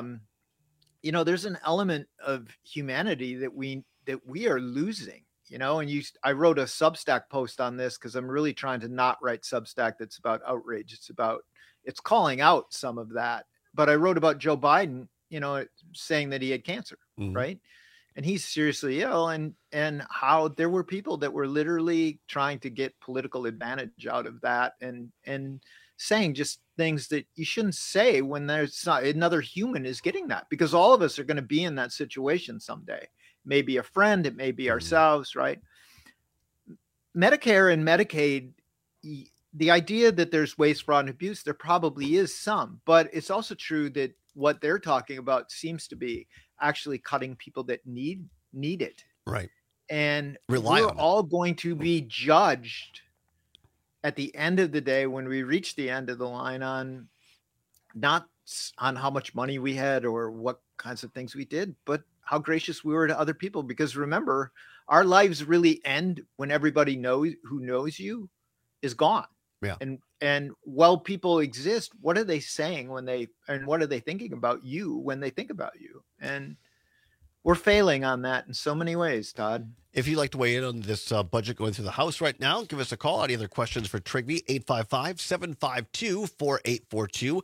there's an element of humanity that we are losing, and I wrote a Substack post on this because I'm really trying to not write Substack that's about outrage. It's calling out some of that, but I wrote about Joe Biden, saying that he had cancer, right? And he's seriously ill, and how there were people that were literally trying to get political advantage out of that, and saying just things that you shouldn't say when there's not another human is getting that, because all of us are going to be in that situation someday. Maybe a friend, it may be ourselves, right? Medicare and Medicaid, the idea that there's waste, fraud, and abuse, there probably is some, but it's also true that what they're talking about seems to be actually cutting people that need it. Right. And we're all going to be judged at the end of the day when we reach the end of the line on not on how much money we had or what kinds of things we did, but how gracious we were to other people. Because remember, our lives really end when everybody who knows you is gone. Yeah. And while people exist, what are they saying what are they thinking about you when they think about you? And we're failing on that in so many ways, Todd. If you'd like to weigh in on this budget going through the House right now, give us a call. Any other questions for Trigby? 855-752-4842.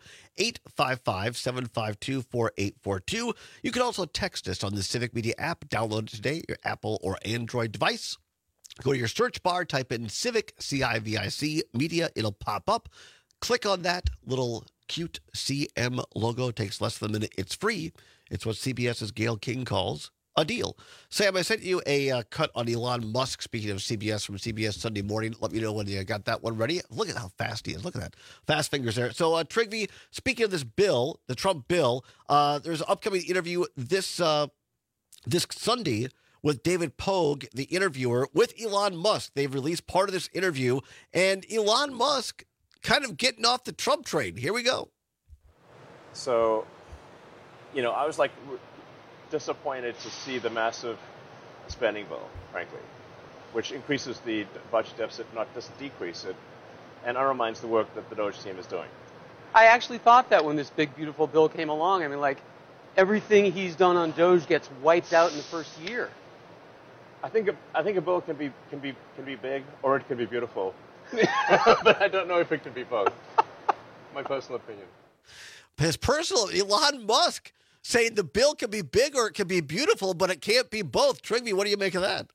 855-752-4842. You can also text us on the Civic Media app. Download it today, your Apple or Android device. Go to your search bar, type in Civic, C-I-V-I-C, Media. It'll pop up. Click on that little cute CM logo. It takes less than a minute. It's free. It's what CBS's Gayle King calls a deal. Sam, I sent you a cut on Elon Musk, speaking of CBS, from CBS Sunday Morning. Let me know when you got that one ready. Look at how fast he is. Look at that. Fast fingers there. So, Trigby, speaking of this bill, the Trump bill, there's an upcoming interview this Sunday with David Pogue, the interviewer, with Elon Musk. They've released part of this interview, and Elon Musk kind of getting off the Trump train. Here we go. So, I was disappointed to see the massive spending bill, frankly, which increases the budget deficit, not just decrease it, and undermines the work that the DOGE team is doing. I actually thought that when this big, beautiful bill came along. I mean, everything he's done on DOGE gets wiped out in the first year. I think a bill can be big or it can be beautiful, but I don't know if it can be both. My personal opinion. his personal Elon Musk saying the bill can be big or it can be beautiful, but it can't be both. Trigby, what do you make of that?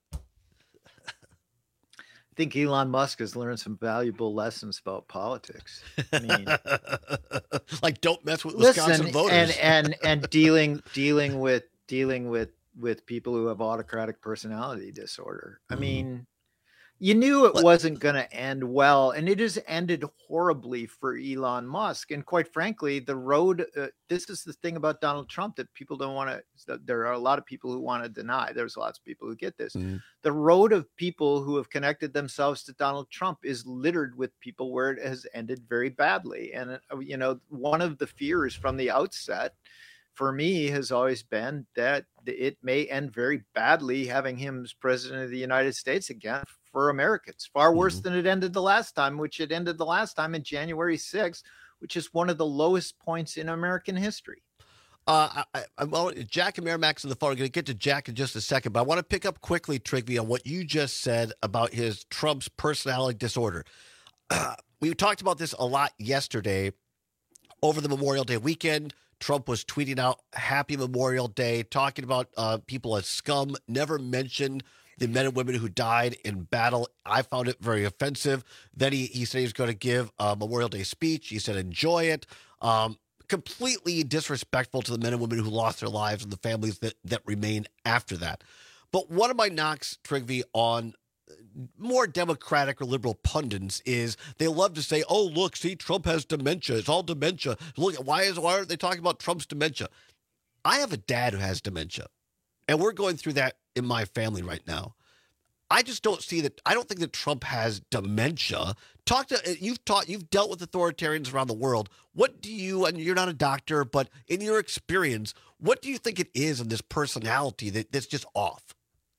I think Elon Musk has learned some valuable lessons about politics. I mean, like don't mess with Wisconsin voters and dealing with people who have autocratic personality disorder. I mean, you knew it wasn't going to end well, and it has ended horribly for Elon Musk. And quite frankly, the road, this is the thing about Donald Trump that people don't want to, there are a lot of people who want to deny. There's lots of people who get this. The road of people who have connected themselves to Donald Trump is littered with people where it has ended very badly. And, you know, one of the fears from the outset for me has always been that it may end very badly having him as president of the United States again for Americans, far worse than it ended the last time, which it ended the last time in January 6th, which is one of the lowest points in American history. Jack and Merrimack's on the phone. I'm going to get to Jack in just a second, but I want to pick up quickly, Trigby, on what you just said about his Trump's personality disorder. We talked about this a lot yesterday over the Memorial Day weekend. Trump was tweeting out Happy Memorial Day, talking about people as scum, never mentioned the men and women who died in battle. I found it very offensive. Then he said he was going to give a Memorial Day speech. He said, enjoy it. Completely disrespectful to the men and women who lost their lives and the families that remain after that. But one of my knocks, Trigby, on more Democratic or liberal pundits is they love to say, oh, look, see, Trump has dementia. It's all dementia. Look, why aren't they talking about Trump's dementia? I have a dad who has dementia, and we're going through that in my family right now. I just don't see that. I don't think that Trump has dementia. You've dealt with authoritarians around the world. What do you, and you're not a doctor, but in your experience, what do you think it is in this personality that's just off?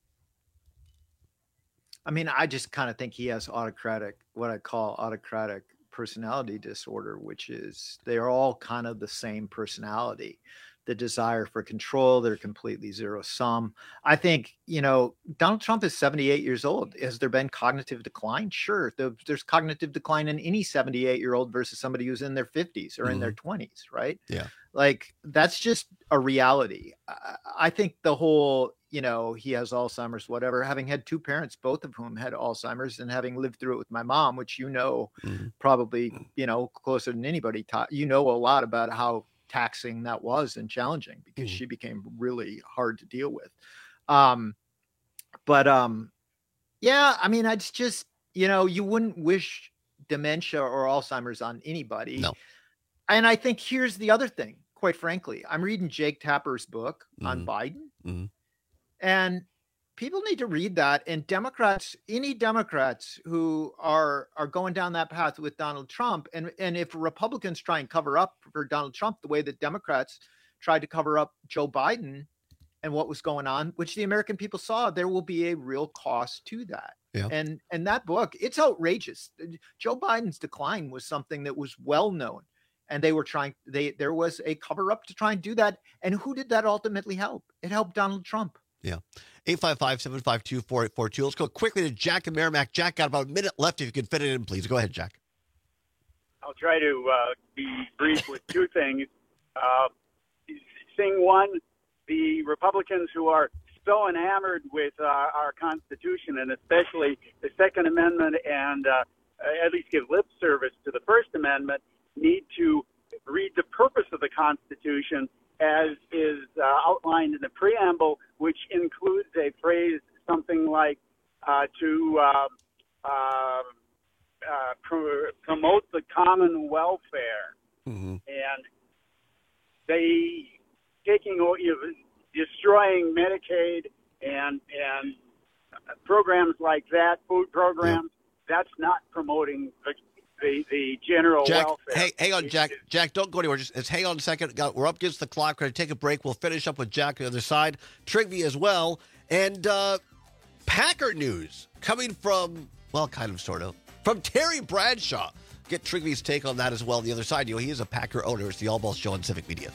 I mean, I just kind of think he has what I call autocratic personality disorder, which is they're all kind of the same personality. The desire for control, they're completely zero sum. I think, you know, Donald Trump is 78 years old. Has there been cognitive decline? Sure. There's cognitive decline in any 78-year-old versus somebody who's in their 50s or in their 20s, right? Yeah. Like, that's just a reality. I think the whole, you know, he has Alzheimer's, whatever, having had two parents, both of whom had Alzheimer's, and having lived through it with my mom, which, you know, probably, you know, closer than anybody, you know a lot about how taxing that was and challenging because she became really hard to deal with. Yeah, I mean, it's just, you know, you wouldn't wish dementia or Alzheimer's on anybody. No. And I think here's the other thing, quite frankly, I'm reading Jake Tapper's book on Biden, and people need to read that. And Democrats, any Democrats who are going down that path with Donald Trump, and if Republicans try and cover up for Donald Trump the way that Democrats tried to cover up Joe Biden and what was going on, which the American people saw, there will be a real cost to that. Yeah. And that book, it's outrageous. Joe Biden's decline was something that was well known, and they were there was a cover up to try and do that. And who did that ultimately help? It helped Donald Trump. Yeah. 855-752-4842. Let's go quickly to Jack and Merrimack. Jack, got about a minute left. If you can fit it in, please. Go ahead, Jack. I'll try to be brief with two things. Thing one, the Republicans who are so enamored with our Constitution, and especially the Second Amendment, and at least give lip service to the First Amendment, need to read the purpose of the Constitution as is outlined in the preamble, which includes a phrase something like to promote the common welfare. And they destroying Medicaid and programs like that, food programs, that's not promoting the general welfare. Hey, hang on, Jack. Jack, don't go anywhere. Just hang on a second. We're up against the clock. We're going to take a break. We'll finish up with Jack on the other side. Trigby as well. And Packer news coming from, well, kind of, sort of, from Terry Bradshaw. Get Trigby's take on that as well on the other side. You know, he is a Packer owner. It's the All Balls Show on Civic Media.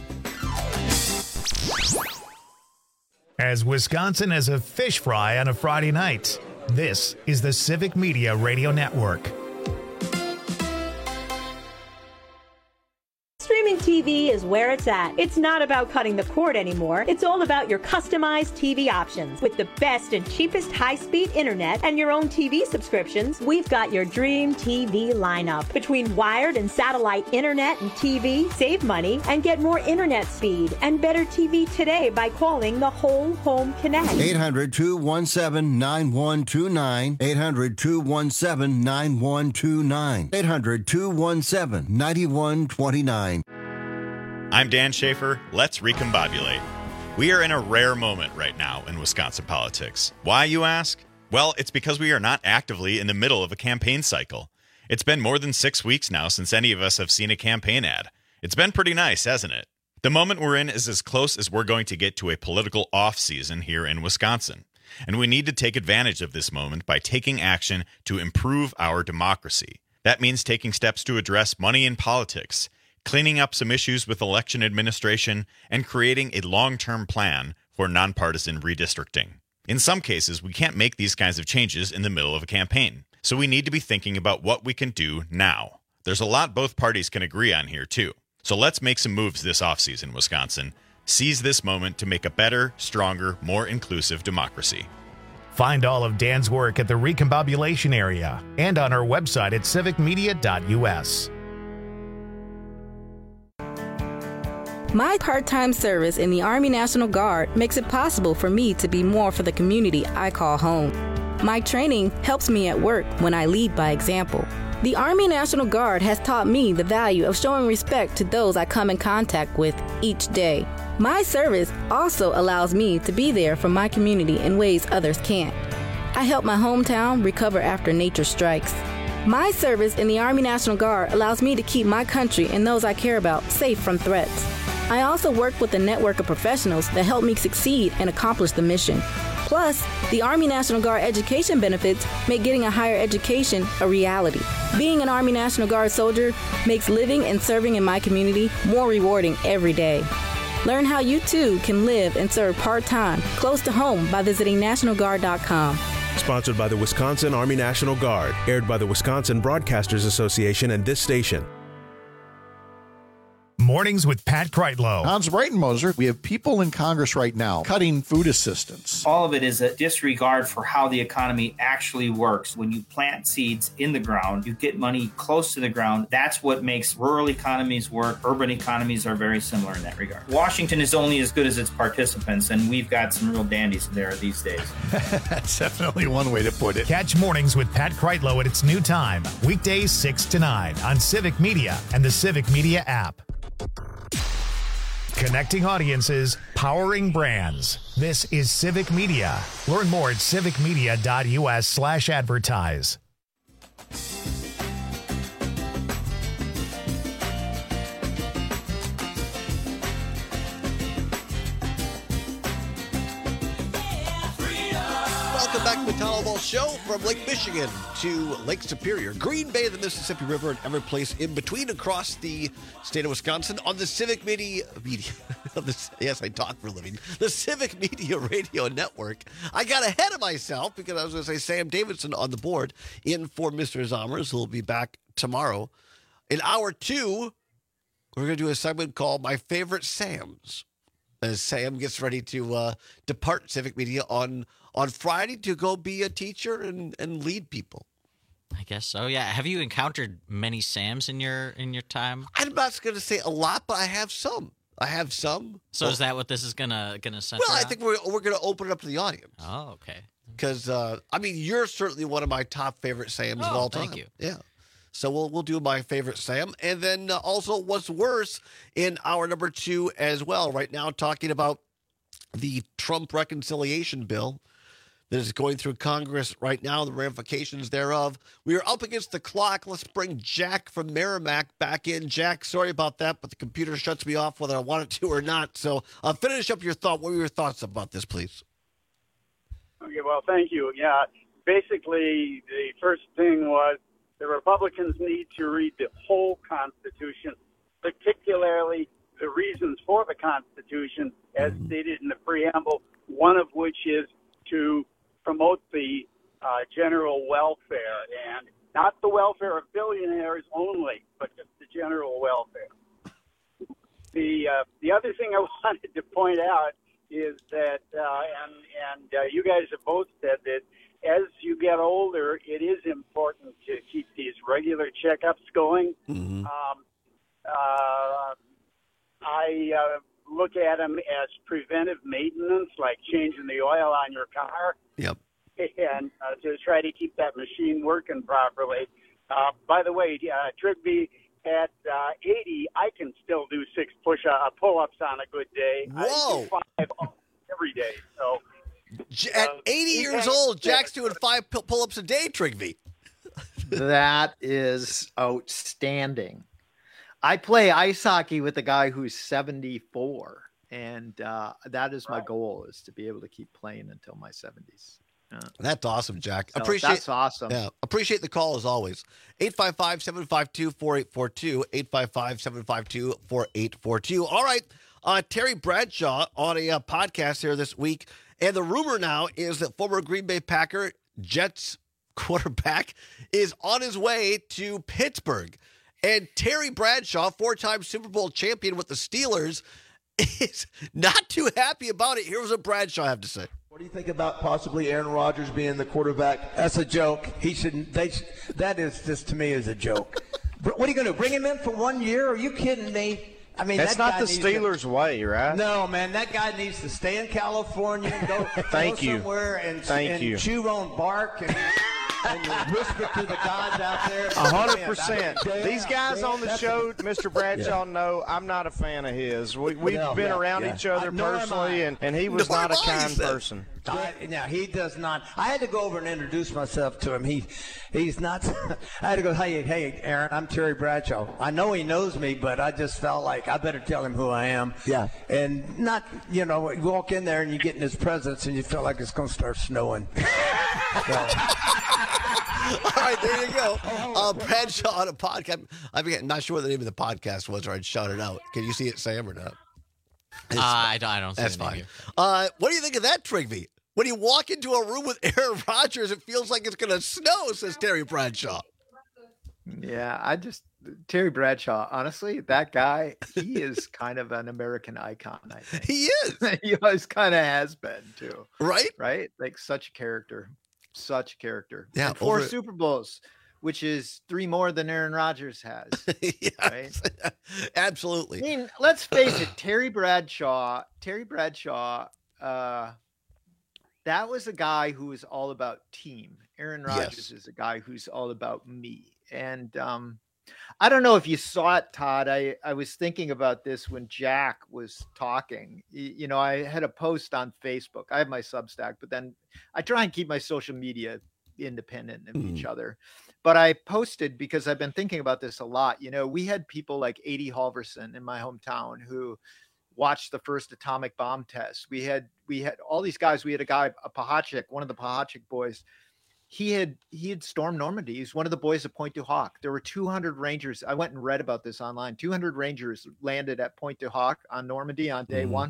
As Wisconsin has a fish fry on a Friday night, this is the Civic Media Radio Network. Stream Streaming TV is where it's at. It's not about cutting the cord anymore. It's all about your customized TV options. With the best and cheapest high-speed internet and your own TV subscriptions, we've got your dream TV lineup. Between wired and satellite internet and TV, save money and get more internet speed and better TV today by calling the Whole Home Connect. 800-217-9129. 800-217-9129. 800-217-9129. I'm Dan Schaefer. Let's recombobulate. We are in a rare moment right now in Wisconsin politics. Why, you ask? Well, it's because we are not actively in the middle of a campaign cycle. It's been more than 6 weeks now since any of us have seen a campaign ad. It's been pretty nice, hasn't it? The moment we're in is as close as we're going to get to a political off-season here in Wisconsin. And we need to take advantage of this moment by taking action to improve our democracy. That means taking steps to address money in politics, cleaning up some issues with election administration, and creating a long-term plan for nonpartisan redistricting. In some cases, we can't make these kinds of changes in the middle of a campaign, so we need to be thinking about what we can do now. There's a lot both parties can agree on here, too. So let's make some moves this offseason, Wisconsin. Seize this moment to make a better, stronger, more inclusive democracy. Find all of Dan's work at the Recombobulation area and on our website at civicmedia.us. My part-time service in the Army National Guard makes it possible for me to be more for the community I call home. My training helps me at work when I lead by example. The Army National Guard has taught me the value of showing respect to those I come in contact with each day. My service also allows me to be there for my community in ways others can't. I help my hometown recover after nature strikes. My service in the Army National Guard allows me to keep my country and those I care about safe from threats. I also work with a network of professionals that help me succeed and accomplish the mission. Plus, the Army National Guard education benefits make getting a higher education a reality. Being an Army National Guard soldier makes living and serving in my community more rewarding every day. Learn how you too can live and serve part-time close to home by visiting NationalGuard.com. Sponsored by the Wisconsin Army National Guard, aired by the Wisconsin Broadcasters Association and this station. Mornings with Pat Kreitlow. Hans Breitenmoser, we have people in Congress right now cutting food assistance. All of it is a disregard for how the economy actually works. When you plant seeds in the ground, you get money close to the ground. That's what makes rural economies work. Urban economies are very similar in that regard. Washington is only as good as its participants, and we've got some real dandies there these days. That's definitely one way to put it. Catch Mornings with Pat Kreitlow at its new time, weekdays 6 to 9 on Civic Media and the Civic Media app. Connecting audiences, powering brands. This is Civic Media. Learn more at civicmedia.us/advertise. Welcome back to the Town Hall Show from Lake Michigan to Lake Superior, Green Bay, the Mississippi River, and every place in between across the state of Wisconsin on the Civic Media. Yes, I talk for a living. The Civic Media Radio Network. I got ahead of myself because I was going to say Sam Davidson on the board in for Mr. Zommers, who will be back tomorrow. In hour 2, we're going to do a segment called My Favorite Sams, as Sam gets ready to depart Civic Media on Friday to go be a teacher and lead people. I guess so. Yeah. Have you encountered many Sams in your time? I'm not going to say a lot, but I have some. So is that what this is gonna center? Well, I think we're going to open it up to the audience. Oh, okay. Because you're certainly one of my top favorite Sams of all time. Thank you. Yeah. So we'll do my favorite Sam, and then also what's worse in hour number 2 as well. Right now, talking about the Trump reconciliation bill that is going through Congress right now, the ramifications thereof. We are up against the clock. Let's bring Jack from Merrimack back in. Jack, sorry about that, but the computer shuts me off whether I want it to or not. So finish up your thought. What were your thoughts about this, please? Okay, well, thank you. Yeah, basically, the first thing was the Republicans need to read the whole Constitution, particularly the reasons for the Constitution, as stated in the preamble, one of which is to promote the general welfare, and not the welfare of billionaires only, but just the general welfare. The other thing I wanted to point out is that, and you guys have both said that as you get older, it is important to keep these regular checkups going. Mm-hmm. I look at them as preventive maintenance, like changing the oil on your car. Yep. And to try to keep that machine working properly. By the way, Trigby, at 80, I can still do 6 pull-ups on a good day. Whoa! I do 5 every day. So at 80 years old, Jack's doing 5 pull-ups a day, Trigby. That is outstanding. I play ice hockey with a guy who's 74, and that is my goal, is to be able to keep playing until my 70s. That's awesome, Jack. So that's awesome. Yeah, appreciate the call as always. 855-752-4842, 855-752-4842. All right, Terry Bradshaw on a podcast here this week, and the rumor now is that former Green Bay Packer Jets quarterback is on his way to Pittsburgh. And Terry Bradshaw, 4-time Super Bowl champion with the Steelers, is not too happy about it. Here's what Bradshaw have to say. What do you think about possibly Aaron Rodgers being the quarterback? That's a joke. He shouldn't. That is just, to me, is a joke. What are you going to do? Bring him in for 1 year? Are you kidding me? I mean, that's not the Steelers' way, right? No, man. That guy needs to stay in California and go somewhere and chew on bark and whisper to the gods out there. 100%. These guys on the show, Mr. Bradshaw, know I'm not a fan of his. We've been around each other personally, and he was not a kind person. Now, he does not. I had to go over and introduce myself to him. He's not. I had to go, hey, Aaron, I'm Terry Bradshaw. I know he knows me, but I just felt like I better tell him who I am. Yeah. And not, you walk in there and you get in his presence and you feel like it's going to start snowing. All right, there you go. Bradshaw on a podcast. I'm not sure what the name of the podcast was, or I'd shout it out. Can you see it, Sam, or not? I don't see That's it fine. What do you think of that, Trigby? When you walk into a room with Aaron Rodgers, it feels like it's going to snow, says Terry Bradshaw. Yeah, Terry Bradshaw, honestly, that guy, he is kind of an American icon, I think. He is. He always kind of has been, too. Right? Right? Like, such a character. Such a character. Yeah. And 4 Super Bowls, which is 3 more than Aaron Rodgers has. Yes, right? Absolutely. I mean, let's face it, Terry Bradshaw, that was a guy who was all about team. Aaron Rodgers is a guy who's all about me. And I don't know if you saw it, Todd. I was thinking about this when Jack was talking. I had a post on Facebook. I have my Substack, but then I try and keep my social media independent of each other. But I posted because I've been thinking about this a lot. We had people like Adi Halverson in my hometown who watched the first atomic bomb test. We had all these guys. We had a guy, one of the Pahachik boys. He had stormed Normandy. He's one of the boys at Pointe du Hoc. There were 200 Rangers. I went and read about this online. 200 Rangers landed at Pointe du Hoc on Normandy on day one.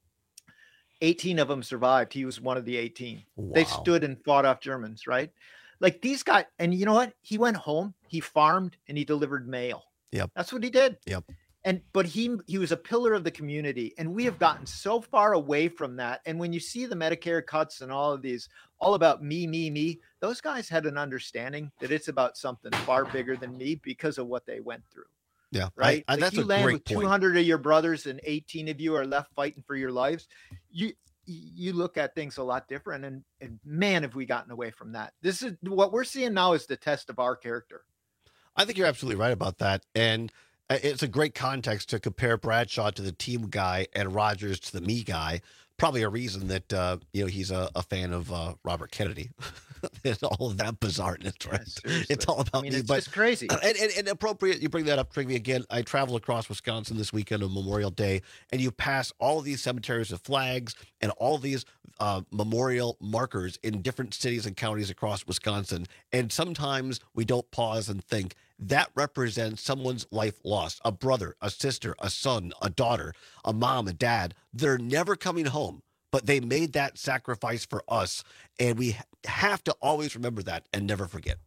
18 of them survived. He was one of the 18. Wow. They stood and fought off Germans, right? Like these guys. And you know what? He went home, he farmed, and he delivered mail. Yep. That's what he did. Yep. But he was a pillar of the community, and we have gotten so far away from that. And when you see the Medicare cuts and all of these, all about me, those guys had an understanding that it's about something far bigger than me because of what they went through. Yeah, right. Like that's you a land great with point. 200 of your brothers and 18 of you are left fighting for your lives. You look at things a lot different, and man, have we gotten away from that. This is what we're seeing now is the test of our character. I think you're absolutely right about that, and it's a great context to compare Bradshaw to the team guy and Rodgers to the me guy. Probably a reason that he's a fan of Robert Kennedy. It's all of that bizarreness, right? Yeah, it's all about me. It's just crazy. And appropriate, you bring that up, Trigby, again. I traveled across Wisconsin this weekend on Memorial Day, and you pass all of these cemeteries with flags and all these memorial markers in different cities and counties across Wisconsin. And sometimes we don't pause and think, that represents someone's life lost, a brother, a sister, a son, a daughter, a mom, a dad. They're never coming home, but they made that sacrifice for us, and we have to always remember that and never forget.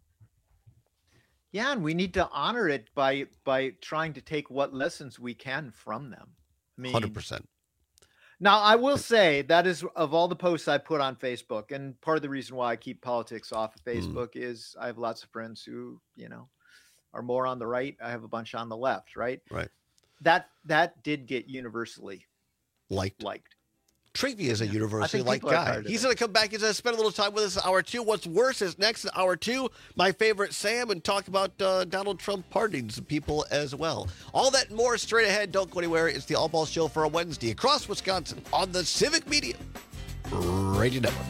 Yeah, and we need to honor it by trying to take what lessons we can from them. 100%. Now, I will say that is, of all the posts I put on Facebook, and part of the reason why I keep politics off of Facebook is I have lots of friends who, are more on the right. I have a bunch on the left, right? Right. That did get universally liked. Travey is a Yeah. universally I think liked people are guy. tired of He's it. going to come back. He's going to spend a little time with us in hour 2. What's worse is next in hour 2, my favorite Sam, and talk about Donald Trump pardoning some people as well. All that and more straight ahead. Don't go anywhere. It's the All Ball Show for a Wednesday across Wisconsin on the Civic Media Radio Network.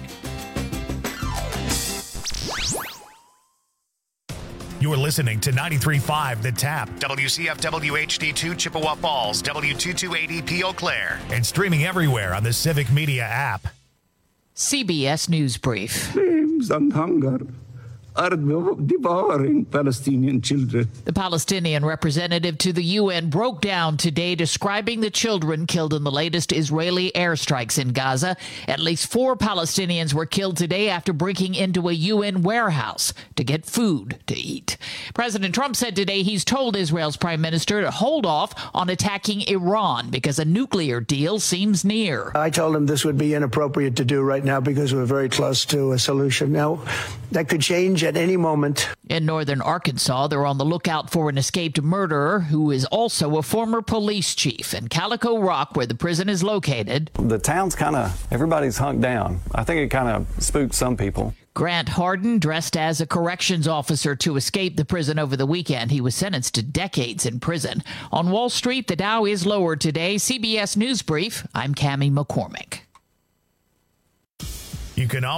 You're listening to 93.5 The Tap, WCFW HD2 Chippewa Falls, W2280P Eau Claire, and streaming everywhere on the Civic Media app. CBS News Brief. Flames and hunger are devouring Palestinian children. The Palestinian representative to the UN broke down today describing the children killed in the latest Israeli airstrikes in Gaza. At least 4 Palestinians were killed today after breaking into a UN warehouse to get food to eat. President Trump said today he's told Israel's prime minister to hold off on attacking Iran because a nuclear deal seems near. I told him this would be inappropriate to do right now because we're very close to a solution. Now, that could change at any moment. In northern Arkansas, they're on the lookout for an escaped murderer who is also a former police chief. In Calico Rock, where the prison is located, the town's everybody's hunked down. I think it kind of spooked some people. Grant Harden, dressed as a corrections officer to escape the prison over the weekend. He was sentenced to decades in prison. On Wall Street, the Dow is lower today. CBS News Brief, I'm Cammie McCormick. You can